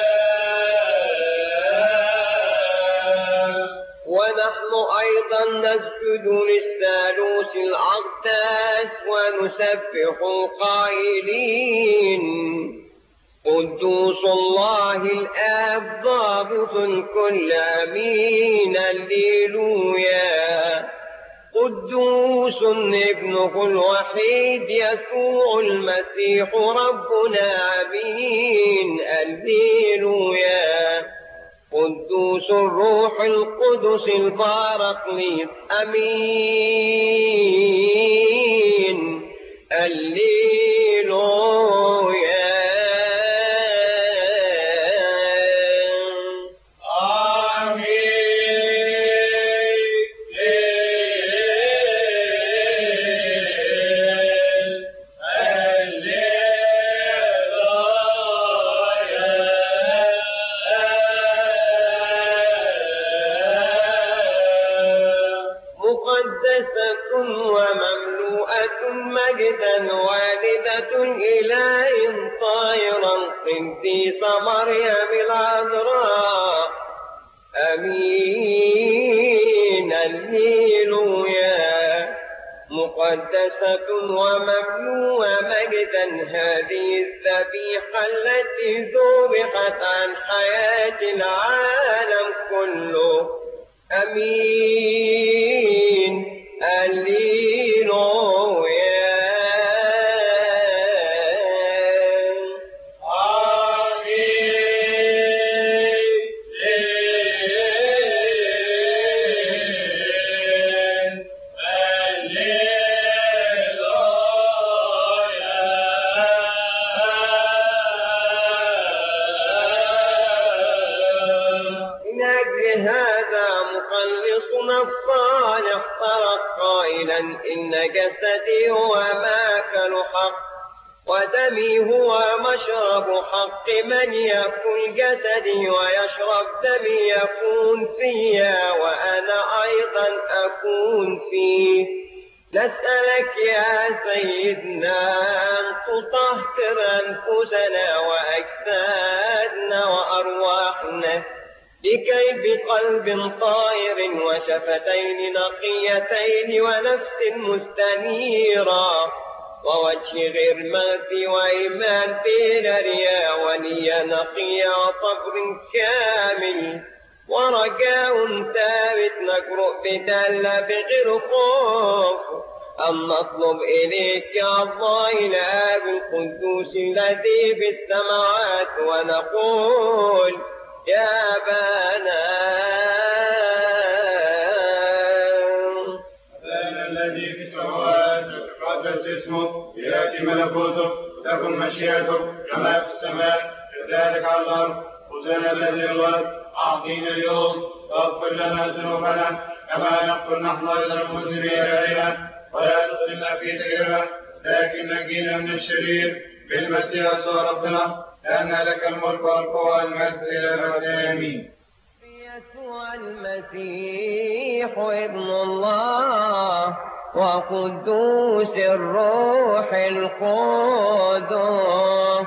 E: ونحن أيضا نسجد للثالوث الأقدس ونسبح قائلين قدوس الله الآب ضابط الكل آمين هللويا. قدوس ابنه الوحيد يسوع المسيح ربنا آمين هللويا. قدوس الروح القدس البارقليط آمين هللويا. مجدا والدة إله طائرا قديس مريم العذراء آمين هللويا. مقدسة ومملوءة مجدا هذه الذبيحة التي ذبحت عن حياة العالم كله آمين هللويا. الصالح طرق قائلا إن جسدي هو ماكل حق ودمي هو مشرب حق. من يأكل جسدي ويشرب دمي يكون فيا وأنا أيضا أكون فيه. نسألك يا سيدنا أن تطهر أنفسنا وأجسادنا وأرواحنا لكي بقلب طاهر وشفتين نقيتين ونفس مستنيرة ووجه غير مغفي وإيمان بلا رياء ونية نقية وصبر كامل ورجاء ثابت نجرؤ بدالة بغير خوف أم نطلب إليك يا الله الآب القدوس الذي في السماوات ونقول يا أبانا
G: أبانا الذي في السماوات تقدس اسمك يأتي ملكوتك تكن مشيئتك كما في السماء كذلك على الأرض. خذنا الذي الغد أعطينا اليوم واغفر لنا ذنوبنا كما نغفر نحن أيضا المذنبين إلينا ولا تدخلنا في تجربة لكن نجينا من الشرير بالمسيح يسوع ربنا لأن لك الملك والقوة والمجد إلى الأبد آمين.
E: يسوع المسيح ابن الله وقدوس الروح القدس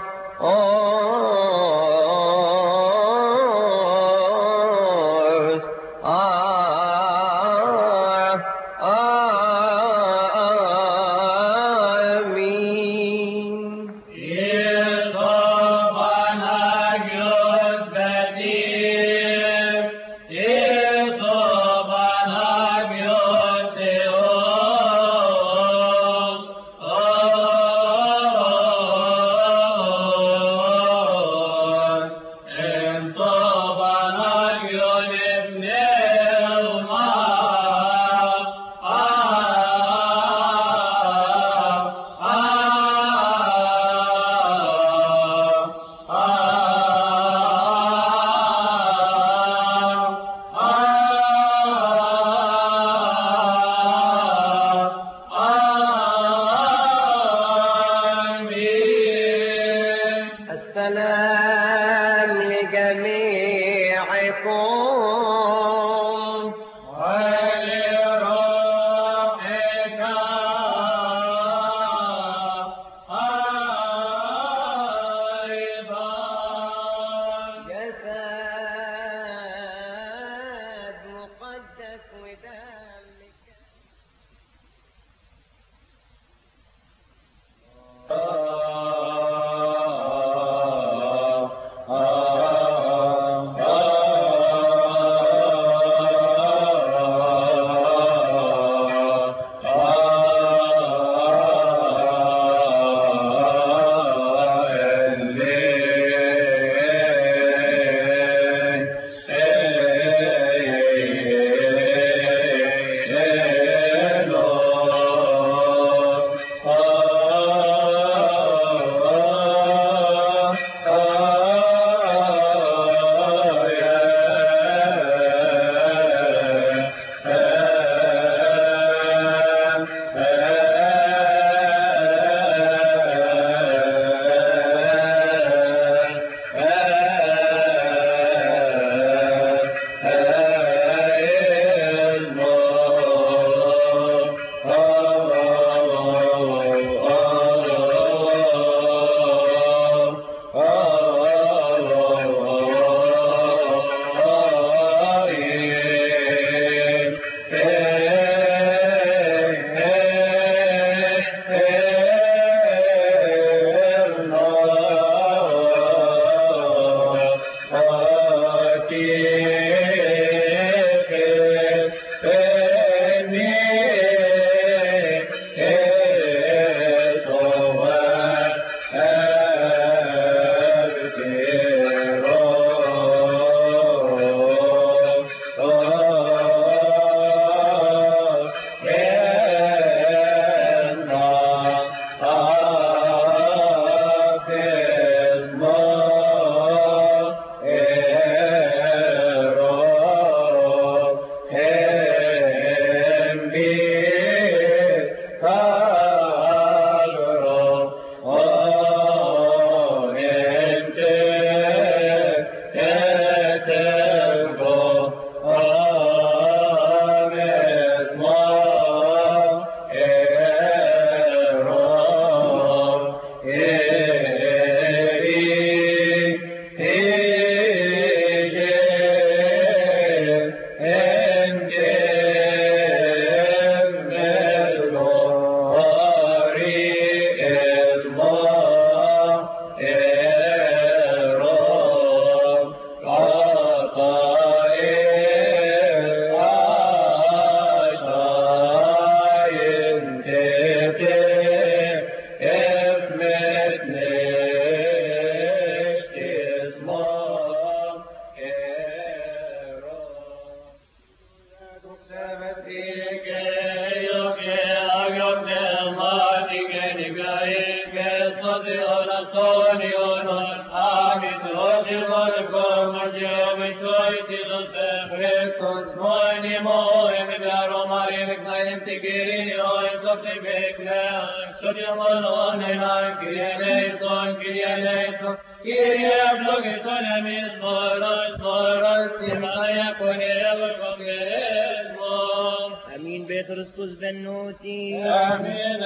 G: mo e vero mari ve knaim te geri o e zot be kna sot ya mo ne na kiene son kiene son kiene blog son amin zora zora simaya kone avko
E: امين بيترسكوس بنوتي
G: امين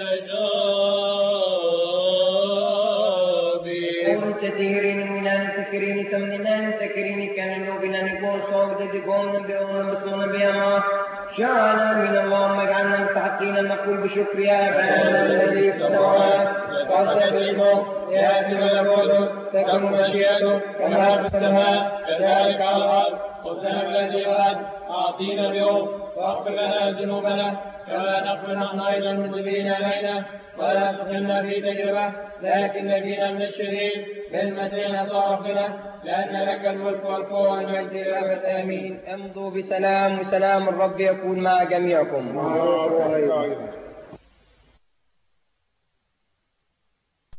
G: التجابي
E: انت تهرين من ان تكريني ثمن ان تكريني كان لو بنا نقول صوت تقوم بيوم بصونا بيما شاءنا من اللهم اجعلنا مستحقين ان نقول بشكر يا ابانا الذي في السماوات
G: فاستقيموا ياتي ملكوته تكن مشيئته كما في السماء كذلك على الارض خبزنا الذي غد اعطينا اليوم واغفر لنا ذنوبنا كما نغفر نحن ايضا المذنبين الينا ولا تدخلنا في تجربه لكن نجينا من الشرير بالمسيح ربنا لان لك الملك والقوه والمجد للابد امين.
E: امضوا بسلام وسلام الرب يكون مع جميعكم.